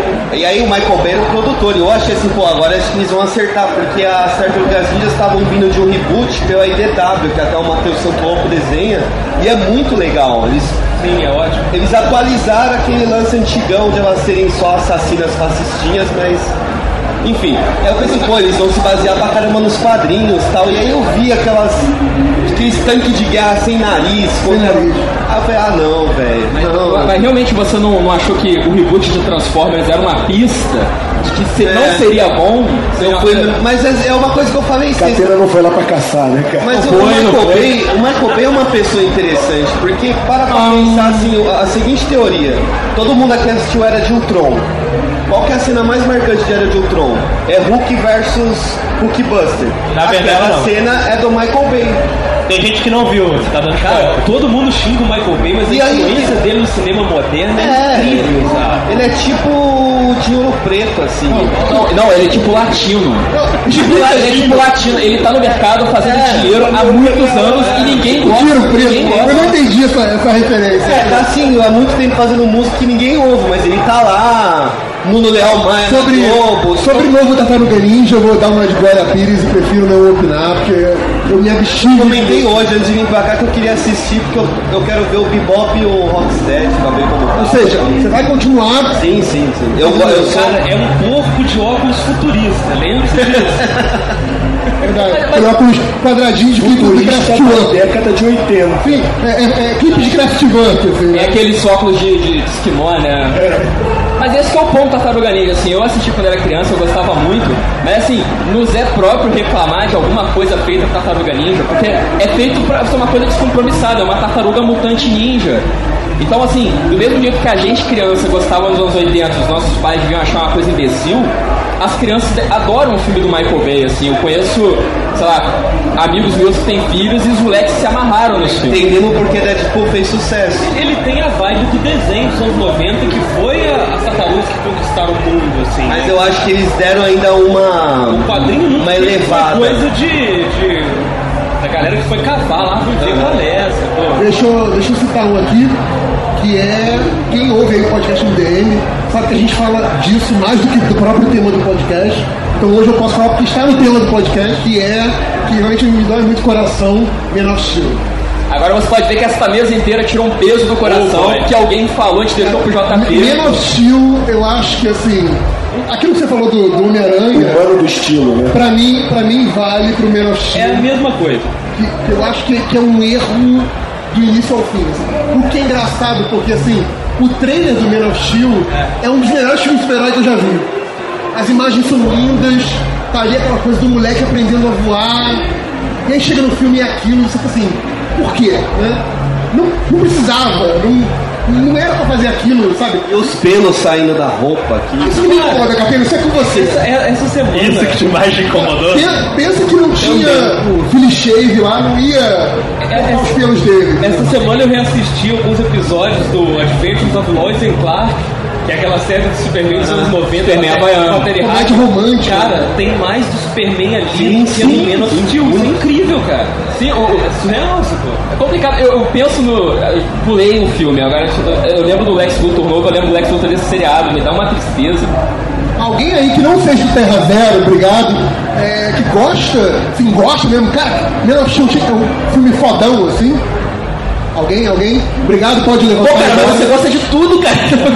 E aí o Michael Bay era o produtor, e eu achei assim, pô, agora acho que eles vão acertar, porque as Tartarugas Ninjas estavam vindo de um reboot pela I D W, que até o Matheus Santopo desenha, e é muito legal. Eles, Sim, é ótimo. eles atualizaram aquele lance antigão de elas serem só assassinas fascistinhas, mas... Enfim, eu pensei, pô, eles vão se basear pra caramba nos quadrinhos e tal. E aí eu vi aquelas. Aqueles tanques de guerra sem nariz. Sem nariz. Aí eu falei, ah não, velho. Mas, Não. mas realmente você não, não achou que o reboot de Transformers era uma pista de que se É. não seria bom? Eu fui, mas é é uma coisa que eu falei, vocês- Cateira não foi lá pra caçar, né, cara? mas o Não foi, não Michael foi. Bay, o Michael Bay é uma pessoa interessante, porque para pra pensar assim, a, a seguinte teoria, todo mundo aqui assistiu Era de Ultron. Qual que é a cena mais marcante de Era de Ultron? É Hulk versus Hulkbuster. Na verdade, Aquela não. cena é do Michael Bay. Tem gente que não viu, você tá dando Cara, spoiler. todo mundo xinga o Michael Bay, mas a E aí- influência dele no cinema moderno é, É, incrível, sabe? ele é tipo de ouro preto, assim. Não, não, ele é tipo latino. Tipo, ele é tipo latino. Ele tá no mercado fazendo É. dinheiro há muitos anos e ninguém gosta. Tiro Ninguém preto. Eu não gosta. entendi essa, essa referência. É, tá assim, há muito tempo fazendo música que ninguém ouve, mas ele tá lá, Mundo Leal Maia, Sobre, na Globo. sobre o novo Tartaruga Ninja, eu vou dar uma de Glória Pires e prefiro não opinar, porque eu me abstive. Eu comentei hoje, antes de vir pra cá, que eu queria assistir, porque eu, eu quero ver o Bebop e o Rocksteady, pra ver como tá. Ou seja, você vai continuar. Sim, sim, sim. Eu, eu sou... Cara, é um corpo de óculos futurista, lembre-se disso. Verdade. Tem óculos quadradinhos de clipe de Kraftwerk. Década de oitenta. Enfim, é, é, é clipe de Kraftwerk, assim. É aqueles óculos de, de, de esquimó, né? Mas esse que é o ponto da Tartaruga Ninja, assim, eu assisti quando era criança, eu gostava muito, mas assim, nos é próprio reclamar de alguma coisa feita pra Tartaruga Ninja, porque é feito pra ser uma coisa descompromissada, é uma tartaruga mutante ninja. Então, assim, do mesmo jeito que a gente, criança, gostava nos anos oitenta, os nossos pais deviam achar uma coisa imbecil, as crianças adoram o filme do Michael Bay, assim, eu conheço, sei lá, amigos meus que têm filhos e os moleques se amarraram nesse filme. Entendemos porque Deadpool fez sucesso. Ele tem a vibe do desenho dos anos noventa, que foi a, as tartarugas que conquistaram o mundo, assim. Mas eu acho que eles deram ainda uma... O quadrinho nunca uma teve elevada. Uma coisa de, de... da galera que foi cavar lá, foi ver qual é essa, pô. Deixa eu, deixa eu citar um aqui, que é quem ouve aí o podcast M D M, sabe que a gente fala disso mais do que do próprio tema do podcast. Então hoje eu posso falar porque está no tema do podcast, que é, que realmente me dói muito o coração, Man of Steel. Agora você pode ver que essa mesa inteira tirou um peso do coração, Oh, boy. que alguém falou, te deixou pro J P. Man of Steel, eu acho que assim, aquilo que você falou do, do Homem-Aranha, Ano do estilo, né? pra mim, pra mim vale pro Man of É a Steel, mesma coisa. que, que eu acho que, que é um erro do início ao fim. Assim. O que é engraçado, porque assim, o trailer do Man of Steel é um dos melhores filmes de super-herói que eu já vi. As imagens são lindas, tá ali aquela coisa do moleque aprendendo a voar, e aí chega no filme e é aquilo, e você fica assim, por quê? Né? Não, não precisava, não, não era pra fazer aquilo, sabe? E os pelos saindo da roupa aqui. Isso que me incomoda, Capelo, isso é com você. Essa, é- essa semana. Isso que te mais te incomodou? Pensa, pensa que não tinha o Philly Shave lá, não ia cortar os pelos dele. Essa semana eu reassisti alguns episódios do Adventures of Lois and Clark, que é aquela série do Superman dos anos noventa. Superman com a havaiano. Terry Comédia Hatcher. romântica. Cara, tem mais do Superman ali Sim, do que no sim, Man of sim. Steel. Isso é incrível, cara. Sim, o, o- É surreal isso, pô. é complicado. Eu, eu penso no. Eu pulei um filme, agora eu, eu lembro do Lex Luthor novo, eu lembro do Lex Luthor desse seriado, me dá uma tristeza. Alguém aí que não seja do Terra Zero, obrigado, é, que gosta, assim, gosta mesmo, cara, Man of Steel é um filme fodão, assim. Alguém, alguém? Obrigado, pode levantar. Pô, cara, mas você gosta de tudo, cara.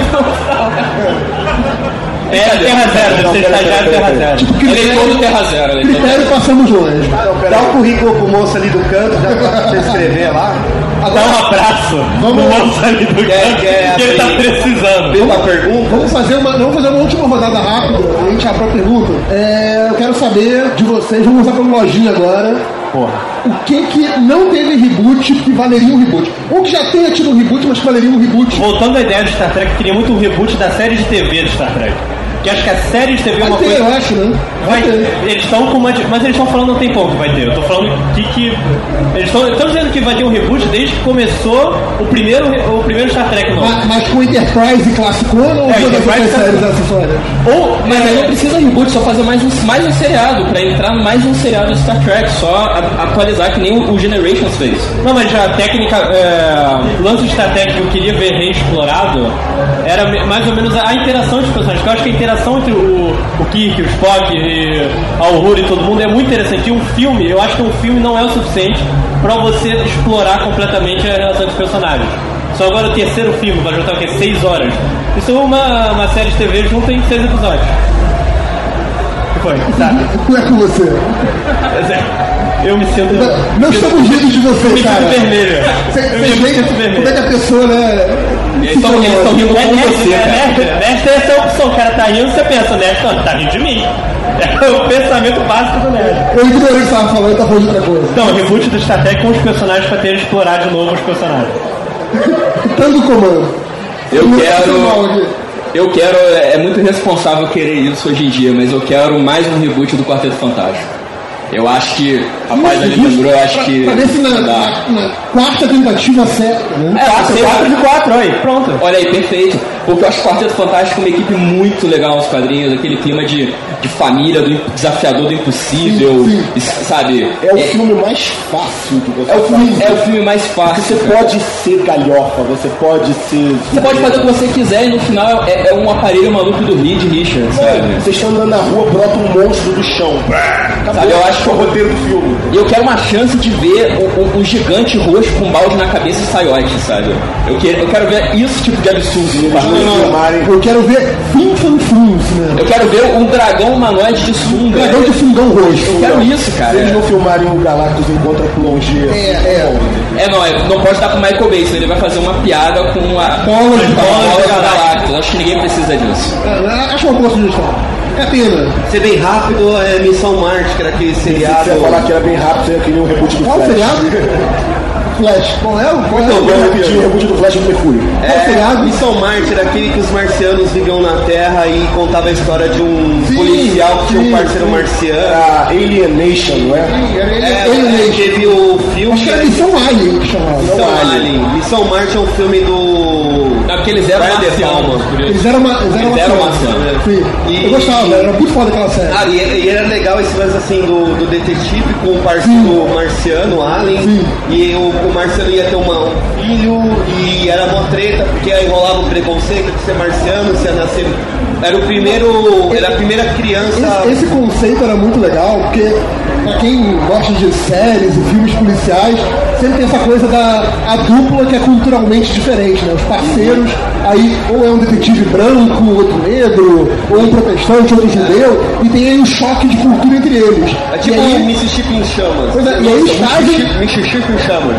É, Terra Zero, deve ser estagiário Terra Zero. Tipo, Ele é critério, todo Terra Zero. Ele é todo... critério passamos longe. Dá o currículo pro moço ali do canto, já pra você escrever lá. Dá um abraço. Vamos no moço ali do Quer- canto, quer que ele tá abrir- precisando. Pela pergunta, Vamos fazer uma, vamos fazer uma última rodada rápida. A gente abre a pergunta. É, eu quero saber de vocês, vamos começar pelo Lojinha agora. Porra. O que que não teve reboot que valeria um reboot? Ou que já tenha tido um reboot, mas que valeria um reboot. Voltando à ideia de Star Trek, eu queria muito um reboot da série de T V de Star Trek. Que acho que a série de T V é Vai uma ter, coisa. eu acho, né? Vai, ter. eles estão com uma. Mas eles estão falando não tem pouco que vai ter. Eu tô falando que. que eles estão dizendo que vai ter um reboot desde que começou o primeiro, o primeiro Star Trek novo. Mas, mas com Enterprise classicona ou É, todas as Enterprise outras tá- séries acessórias? Ou, mas aí não precisa reboot, só fazer mais um, mais um seriado, pra entrar mais um seriado de Star Trek, só a- atualizar que nem o, o Generations fez. Não, mas a técnica. É, o lance de Star Trek que eu queria ver reexplorado era me- mais ou menos a, a interação dos personagens. Que eu acho que a interação entre o, o Kirk, o Spock, e a Uhura e todo mundo é muito interessante. E um filme, eu acho que um filme não é o suficiente pra você explorar completamente a relação dos personagens. Só agora o terceiro filme vai juntar o quê? Seis horas. Isso é uma, uma série de T V junta em seis episódios. O que foi? Tá. Como é com você? Mas é, Eu me sinto. Não estamos rindo de você, Eu me cara. sinto vermelho. Você, Eu você me vê sinto vermelho. como é que a pessoa, né? Eles estão rindo com É nerd, você, é cara. nerd, nerd é essa a opção. O cara tá rindo, você pensa, nerd, não, tá rindo de mim. É o pensamento básico do nerd. Eu ignorei o que você estava falando e tá falando de outra coisa. Então, reboot do Star Trek com os personagens pra ter explorar de novo os personagens. Tanto comando. Eu Não quero- tá mal aqui. Eu quero, é muito irresponsável querer isso hoje em dia, mas eu quero mais um reboot do Quarteto Fantástico. Eu acho que, rapaz, ali lembrou, eu acho que. Pra ver se na, não dá. na, na quarta tentativa certa, né? É, Quatro, você- quatro de quatro, aí, pronto. Olha aí, perfeito. Porque eu acho que o Quarteto Fantástico é uma equipe muito legal nos quadrinhos, aquele clima de, de família, do imp- desafiador do impossível, Sim, e, sabe? É o filme mais fácil que você é o filme, pode é o fazer. filme mais fácil. Você cara. pode ser galhofa, você pode ser. Você pode fazer o que você quiser e no final é, é um aparelho maluco do Reed Richards, sabe? Vocês estão andando na rua, brota um monstro do chão. Acabou. Sabe, eu acho que o roteiro do filme. E eu quero uma chance de ver o, o, o gigante roxo com um balde na cabeça e saiote, sabe? Eu quero, eu quero ver esse tipo de absurdo no Eles não Quarteto. filmarem. Eu quero ver fim, fim, fim, né? Eu quero ver um dragão humanoide de sunga. Dragão de fungão roxo. Eu quero isso, cara. Se eles não filmarem o Galactus encontra Plongé. É, é. É, não, é, não pode dar com o Michael Bay, senão ele vai fazer uma piada com a Bola de com a bola bola de da Galactus. Acho que ninguém precisa disso. É, acho uma boa sugestão. É pena. ser bem rápido, é Missão Marte, que era aquele seriado. Você ia falar que era bem rápido, você ia querer um reboot do Qual o Flash. seriado? Flash. Qual é o? Qual é Eu o? vou repetir o reboot do Flash do Mercúrio. Qual o seriado? Missão Marte era aquele que os marcianos viviam na Terra e contava a história de um Sim, policial que tinha sim, um parceiro sim. marciano. Era Alienation, não é? É, Alien. teve o filme. Acho que era Missão Alien que chamava. Missão Alien. Missão Marte é um filme do. Não, porque eles eram Brian De marcianos, Palma. por isso. Eles eram uma. Eles eram, Eles eram marcianos. marcianos. Sim. E- Eu gostava, era muito foda aquela série. Ah, e, e era legal esse lance assim do, do detetive com o parceiro marciano, Alien. Sim. E o, o marciano ia ter uma, um filho e era uma treta, porque aí rolava o preconceito de ser marciano, se ia nascer. Era o primeiro. Era a primeira criança. Esse, esse conceito era muito legal, porque pra quem gosta de séries e filmes policiais, sempre tem essa coisa da a dupla que é culturalmente diferente, né? Os parceiros, aí ou é um detetive branco, outro negro, ou um protestante, outro judeu, e tem aí um choque de cultura entre eles. É tipo e aí, um Mississippi em chamas. Pois é, e aí eles fazem- Mississippi em chamas.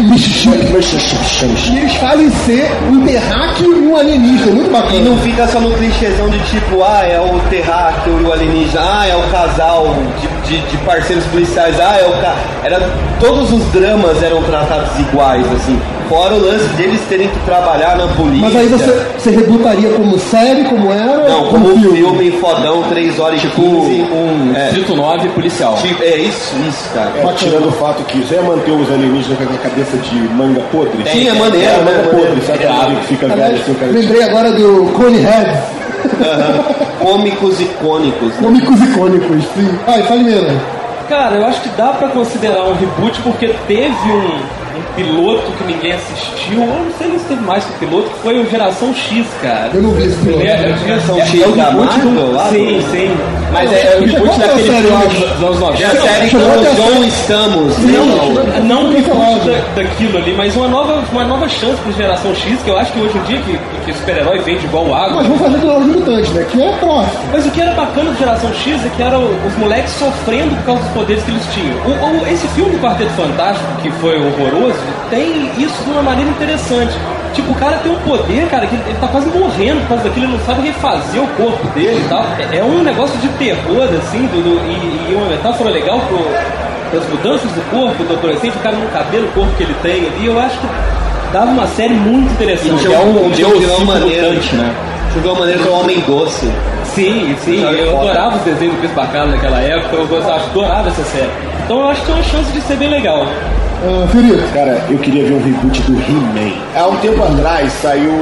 e eles fazem ser um terráqueo e um alienígena, muito E bacana. não fica só no clichêzão de tipo, ah, é o terráqueo e o alienígena, ah, é o casal de, de, de parceiros policiais, ah, é o ca... Era, todos os dramas eram tratados iguais, assim. Fora o lance deles terem que trabalhar na polícia. Mas aí você, você rebutaria como série, como era? Não, como um filme fodão, três horas e quinze. Um É. Distrito nove policial. Tipo, é isso, isso, cara. É, tirando o fato que você ia manter os alienígenas com a cabeça de manga podre. Sim, é maneiro, É, né? manga É podre, sabe aquele que fica velho assim, o cara. Lembrei agora do Conehead. Cômicos icônicos. Né? Cômicos icônicos, sim. Vai, fale mesmo. Cara, eu acho que dá pra considerar um reboot porque teve um, um piloto que ninguém assistiu. Eu não sei nem se teve mais que o piloto, que foi o Geração X, cara. Eu não vi esse piloto. É, é, Geração é, X é o da reboot do- Marvel, lá Sim, do- sim. Mas é, é o reboot Qual que é a daquele série, eu filme acho? dos anos É noventa. a série com Chegou o até a John série. Estamos. Não, né? não um falado. reboot da, daquilo ali, mas uma nova, uma nova chance pro Geração X, que eu acho que hoje em dia que, que super-herói vende igual água. Mas vamos fazer do Novos Mutantes, né? Que é próximo. Mas o que era bacana do Geração X é que eram os moleques sofrendo por causa dos poderes que eles tinham. O, o- esse filme do Quarteto Fantástico, que foi horroroso, poderoso, tem isso de uma maneira interessante. Tipo, o cara tem um poder, cara, que ele, ele tá quase morrendo por causa daquilo, ele não sabe refazer o corpo dele e tal. É, é um negócio de terror, assim, do, do, e, e uma metáfora legal pro, pras mudanças do corpo do adolescente, o cara não cabelo, o corpo que ele tem ali. Eu acho que dava uma série muito interessante. E é um, um deus mutante, né? Jogou uma maneira que é o Homem Doce. Sim, sim, eu adorava os desenhos do Chris Bacalo naquela época, eu gostava, adorava essa série. Então eu acho que tem uma chance de ser bem legal. Uh, Felipe. Cara, eu queria ver um reboot do He-Man. Há um tempo atrás saiu.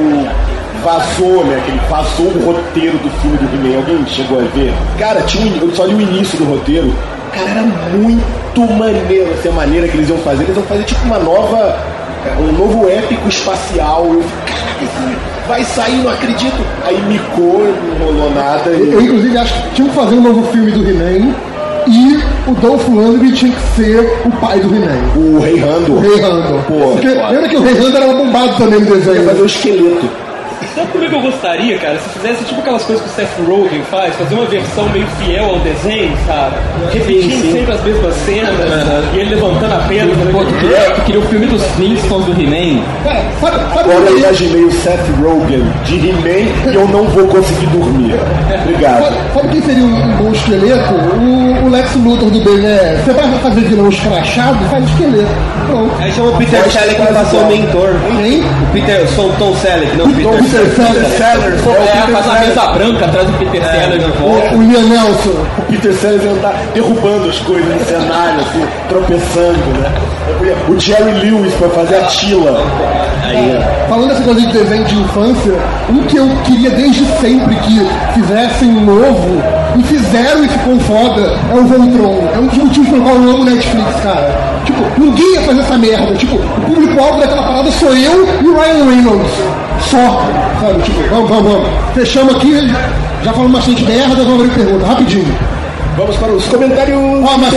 Vazou, né? Aquele, vazou o roteiro do filme do He-Man. Alguém chegou a ver? Cara, tinha um, eu só li o início do roteiro. Cara, era muito maneiro essa maneira que eles iam fazer. Eles iam fazer tipo uma nova. Um novo épico espacial. Eu fiquei, caraca, vai sair, não acredito. Aí micou, não rolou nada. Eu, eu inclusive acho que tinha que fazer um novo filme do He-Man. E o Dolph Lundgren tinha que ser o pai do He-Man. O Rei Rando. O Rei Rando. Pô, porque lembra que o Rei Rando era bombado também no desenho. Ia fazer o esqueleto. Sabe como é que eu gostaria, cara? Se fizesse tipo aquelas coisas que o Seth Rogen faz, fazer uma versão meio fiel ao desenho, sabe? Repetindo sim, sim. sempre as mesmas cenas, uhum. E ele levantando a pedra. Pô, tu queria, tu queria o filme dos Flintstones do He-Man? Cara, sabe, sabe Agora eu que... imaginei o Seth Rogen de He-Man e eu não vou conseguir dormir. Obrigado. Sabe, sabe quem seria um, um bom esqueleto? O, o Lex Luthor do Ben. É, você vai fazer vilão escrachado, faz esqueleto. Pronto. Aí chama o Peter Selleck que passou o mentor. Quem? O Peter, sou o Tom Selleck, não o Peter, Peter Selleck. É, faz a mesa branca atrás do Peter É, Sellers de volta. O Ian Nelson. O Peter Sellers ia andar derrubando as coisas no cenário, assim, tropeçando, né? O Jerry Lewis pra fazer a Tila. Aí, falando dessa coisa de desenho de infância, um que eu queria desde sempre que fizessem um novo, e fizeram e ficou foda, é o Voltron. É um dos motivos pelo qual eu amo Netflix, cara. Tipo, ninguém ia fazer essa merda. Tipo, o público-alvo daquela parada sou eu e o Ryan Reynolds. Só, sabe? Tipo, vamos, vamos, vamos. Fechamos aqui, já falamos bastante merda, vamos abrir pergunta, rapidinho. Vamos para os comentários. Ó, mas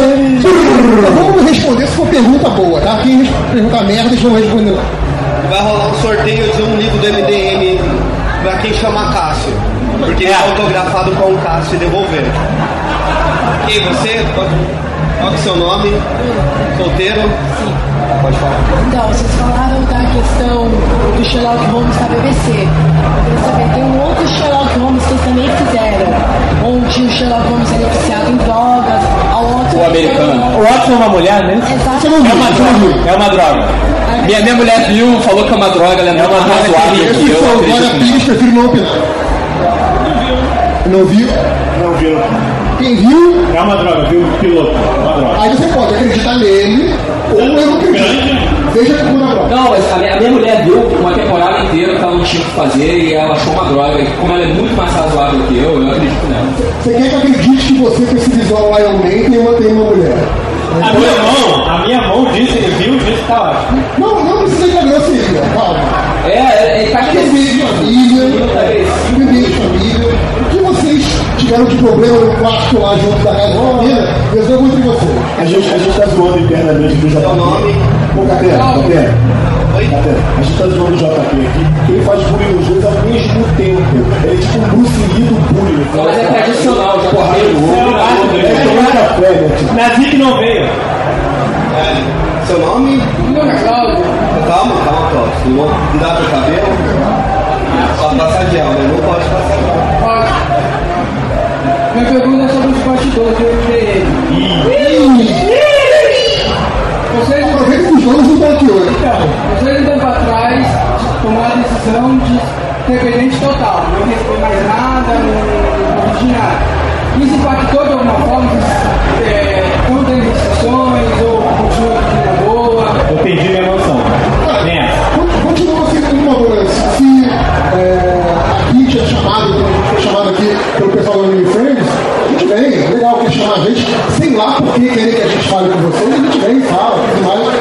vamos responder se for pergunta boa, tá? Quem perguntar merda, eles vão responder lá. Vai rolar um sorteio de um livro do M D M pra quem chama Cássio. Porque ele é autografado com o Cássio e devolver. E você? Qual é o seu nome? Solteiro? Sim. Pode falar. Então, vocês falaram da questão do Sherlock Holmes da B B C. Eu queria saber, tem um outro Sherlock Holmes que eles também fizeram, onde o Sherlock Holmes ele é viciado em drogas, ao outro... O americano. O Watson é uma mulher, né? Exato. É uma droga. É uma droga. Minha, minha mulher viu, falou que é uma droga, ela é muito razoável. Esse Eu foi acredito agora nisso. Pires, prefiro não opinar. Não viu? Não viu? Quem viu, É uma droga, viu? Piloto. É uma droga. aí você pode acreditar nele, ou eu não acredito. Veja que muda a droga. Não, mas a minha, a minha mulher viu uma temporada inteira que ela não tinha o que fazer e ela achou uma droga. E como ela é muito mais razoável que eu, eu acredito nela. Você quer que eu acredite que você, com esse visual Iron Man, tem uma, tem uma mulher? A minha mão, a minha mão disse, ele viu, disse que tá ótimo. Não, não precisa de grosseria, calma. É, é, é tá Bebê de família, bebê de família. O que vocês tiveram de problema no quarto lá junto da casa da família, resolvam entre vocês. A gente, a gente tá zoando internamente do J P. Seu nome? Ô, Catena, Catena. Oi? Catena, a gente tá zoando o J P aqui, porque ele faz bullying nos dois ao mesmo tempo. Ele é tipo um Bruce Lee do bullying. Mas é tradicional, já Porra, correu. é tomar café, né? Tipo, Nazik não veio. É, seu nome? Meu nome é Cláudio. Calma, calma, Cláudio. Não vou tirar teu cabelo. Pode passar gel, né? Não pode passar gel. Pode. Minha pergunta é sobre os bastidores do M D M. Vocês, Aproveita que os donos não estão aqui hoje. então, vocês um tempo atrás tomaram a decisão de dependente total, não receber mais nada, não pedir nada. Isso impactou de alguma forma? É, não tem restrições ou continua aqui na boa? Eu perdi minha emoção. Nem essa. Continua sendo uma boa. Se é, aqui tinha chamado, então a gente foi chamado aqui pelo pessoal do Anime Friends, a gente vem, legal que chamar a gente, sei lá por que querem que a gente fale com vocês, a gente vem, fala, tudo mais.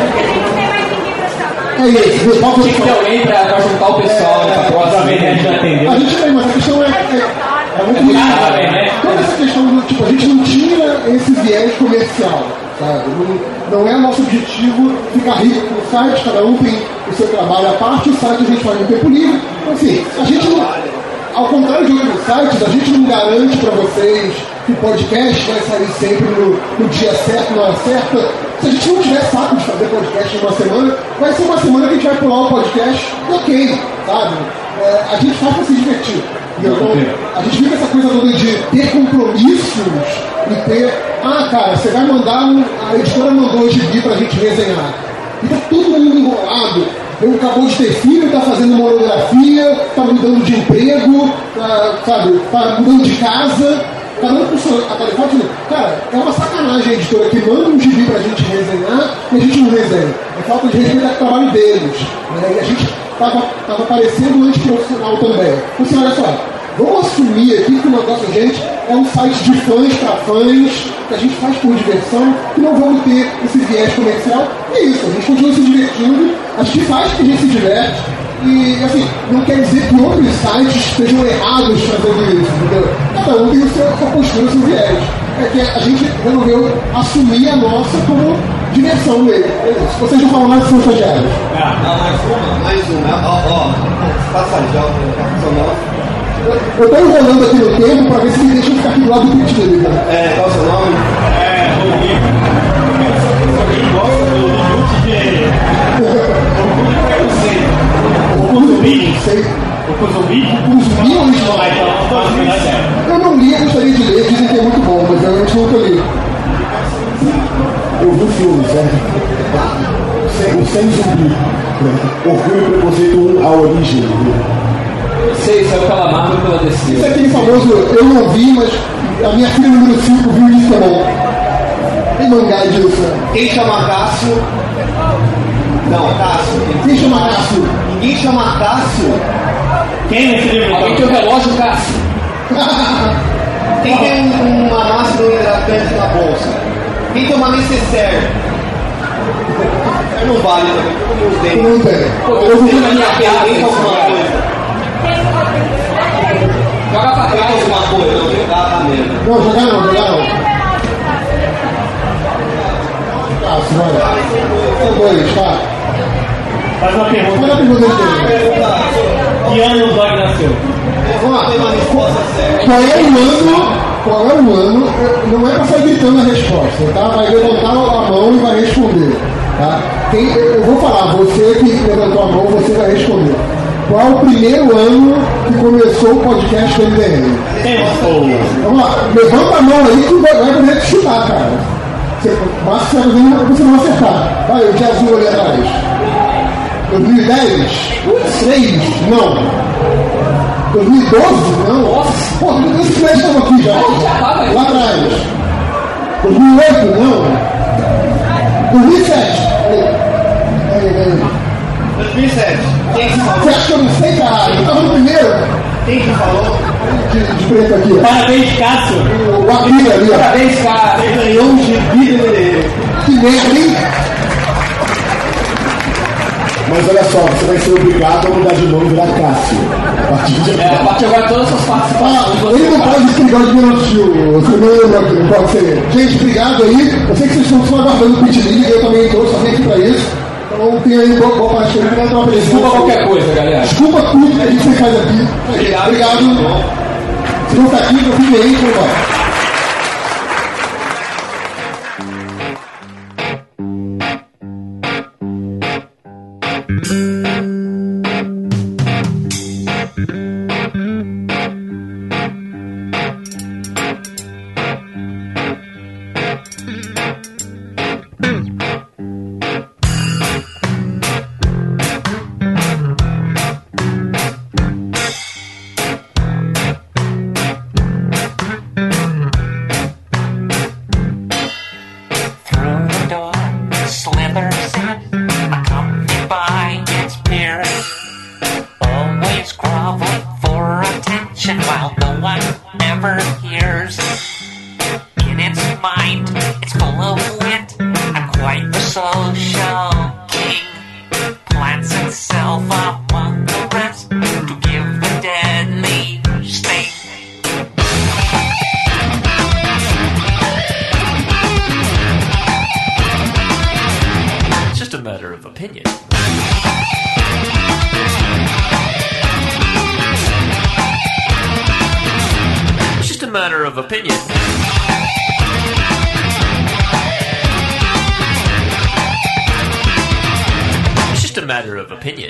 É isso, viu? Qual foi Tinha que ter alguém pra, pra juntar o pessoal pra próxima. A gente já entendeu. A gente tem, mas a questão é, é, é muito Ah, grave. né? Toda essa questão do tipo, a gente não tinha esse viés comercial, sabe? Não, não é nosso objetivo ficar rico no site, cada um tem o seu trabalho à parte, o site a gente faz no tempo livre. Então, assim, a gente não, ao contrário de outros sites, a gente não garante para vocês que o podcast vai sair sempre no, no dia certo, na hora certa. Se a gente não tiver saco de fazer podcast em uma semana, vai ser uma semana que a gente vai pular o podcast, ok, sabe? É, a gente faz pra se divertir. Então, a gente fica essa coisa toda de ter compromissos e ter... Ah, cara, você vai mandar... Um, a editora mandou o gibi pra gente resenhar. E tá todo mundo enrolado. Eu acabou de ter filho, tá fazendo monografia, tá mudando de emprego, tá, sabe, tá mudando de casa. Cada um com sua tarefa. Cara, é uma sacanagem a editora que manda um gibi pra gente resenhar e a gente não resenha. É falta de respeito ao trabalho deles. Né? E a gente tava, tava parecendo antiprofissional também. Então, assim, olha só, vamos assumir aqui que o negócio da gente é um site de fãs para fãs, que a gente faz por diversão, que não vamos ter esse viés comercial. E é isso, a gente continua se divertindo, a gente faz que a gente se diverte. E, assim, não quer dizer que outros sites estejam errados fazendo isso, entendeu? Cada um tem a sua, sua postura, o seu viés. É que a gente resolveu assumir a nossa como diversão mesmo. É isso. Vocês não falam mais sobre estagiários. Ah, mais uma, mais uma. Ó, ó, passa já, eu tô enrolando aqui no tempo pra ver se me deixa ficar aqui do lado do pit dele. É, qual é o seu nome? É, Rodrigo. Alguém gosta do limite de... Orgulho de preconceito. Zumbi? Sei. O Zumbi? O Zumbi ou o Zumbi? Eu não li, eu gostaria de ler, dizem que é muito bom, mas eu realmente nunca li. Eu vi o filme, certo? O Sem Zumbi. Orgulho e Preconceito um, A Origem. Sei, saiu pela Marvel e pela D C. Isso é aquele famoso, eu não vi, mas a minha filha número cinco viu isso também. Tem mangá disso, né? Quem chama Cássio? Não, Cássio. Quem chama Cássio? Ninguém chama Cássio. Quem nesse livro? Alguém tem o relógio Cássio. Quem tem um- uma máscara hidratante na bolsa? Quem tem uma necessaire? Eu não vale também, todo mundo tem. Não tem. Eu vou na minha casa, alguém tem alguma coisa? Joga pra Alguém tem trás. alguma coisa? Não, jogar na mesa. Não, jogar não, jogar não. Cássio, vai. São dois, tá? Faz uma pergunta. Olha a pergunta dele. Que ano o Dog nasceu? Vamos lá. Tem uma resposta certa. Qual é o ano? Qual é o ano? Não é pra sair gritando a resposta, tá? Vai levantar a mão e vai responder, tá? Quem, eu vou falar, você que levantou a mão, você vai responder. Qual é o primeiro ano que começou o podcast do M D M? Tempo. Vamos lá, levanta a mão aí que vai, vai poder te chutar, cara. Você, basta você não você não acertar. Vai, o de azul ali atrás. dois mil e dez? três? Não. dois mil e doze? Não. Nossa. Pô, esses prédios estão aqui já. Lá atrás. dois mil e oito? Não. dois mil e sete? Aí, aí, aí. dois mil e sete. Quem que Você falou? acha que eu não sei, caralho? Eu tava no primeiro. Quem que falou? De, de preto aqui. Parabéns, Cássio. O, o Akira ali, ó. Parabéns, cara. Você ganhou um gibi do M D M. Que merda, hein? Mas olha só, você vai ser obrigado a mudar de nome e virar Cássio. A partir de É, a agora. partir de agora todas as suas participações. Ah, você ele não faz. pode explicar de minutinho. Você não lembra que não pode ser. Gente, obrigado aí. Eu sei que vocês estão só aguardando o pit league, eu também estou, só vim aqui pra isso. Então tem aí boa, boa parte que não uma Desculpa qualquer coisa, galera. Desculpa tudo que a gente faz aqui. Obrigado. Obrigado. Se não tá aqui, eu fiquei aí, então vai. Through the door slithers in, accompanied by its peers. Always groveling for attention while no one ever hears. In its mind, it's full of wit and quite the social king. Plants itself among the rest to give the deadly sting. It's just a matter of opinion. It's just a matter of opinion. just a matter of opinion.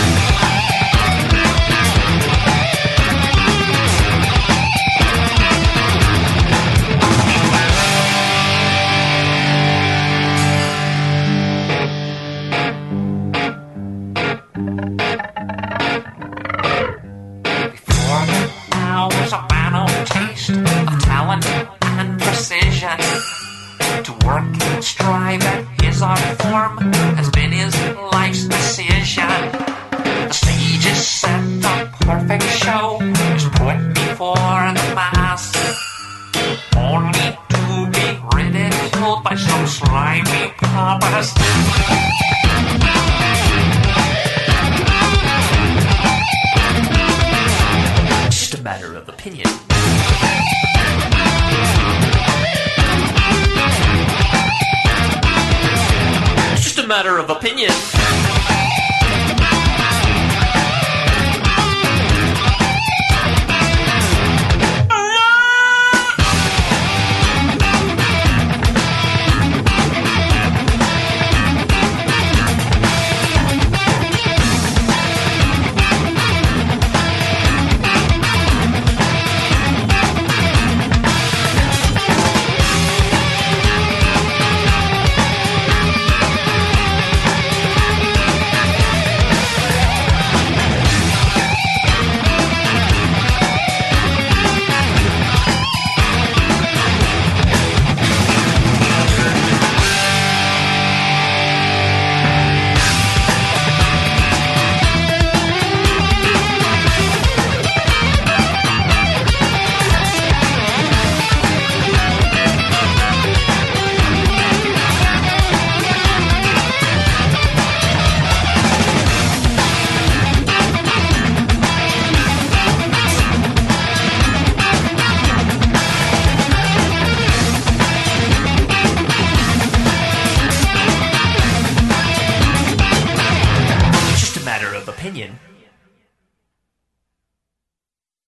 To work and strive at his art form has been his life's decision. The stage is set, a perfect show is put before the mass, only to be ridiculed by some slimy pompous. Just a matter of opinion. Just a matter of opinion.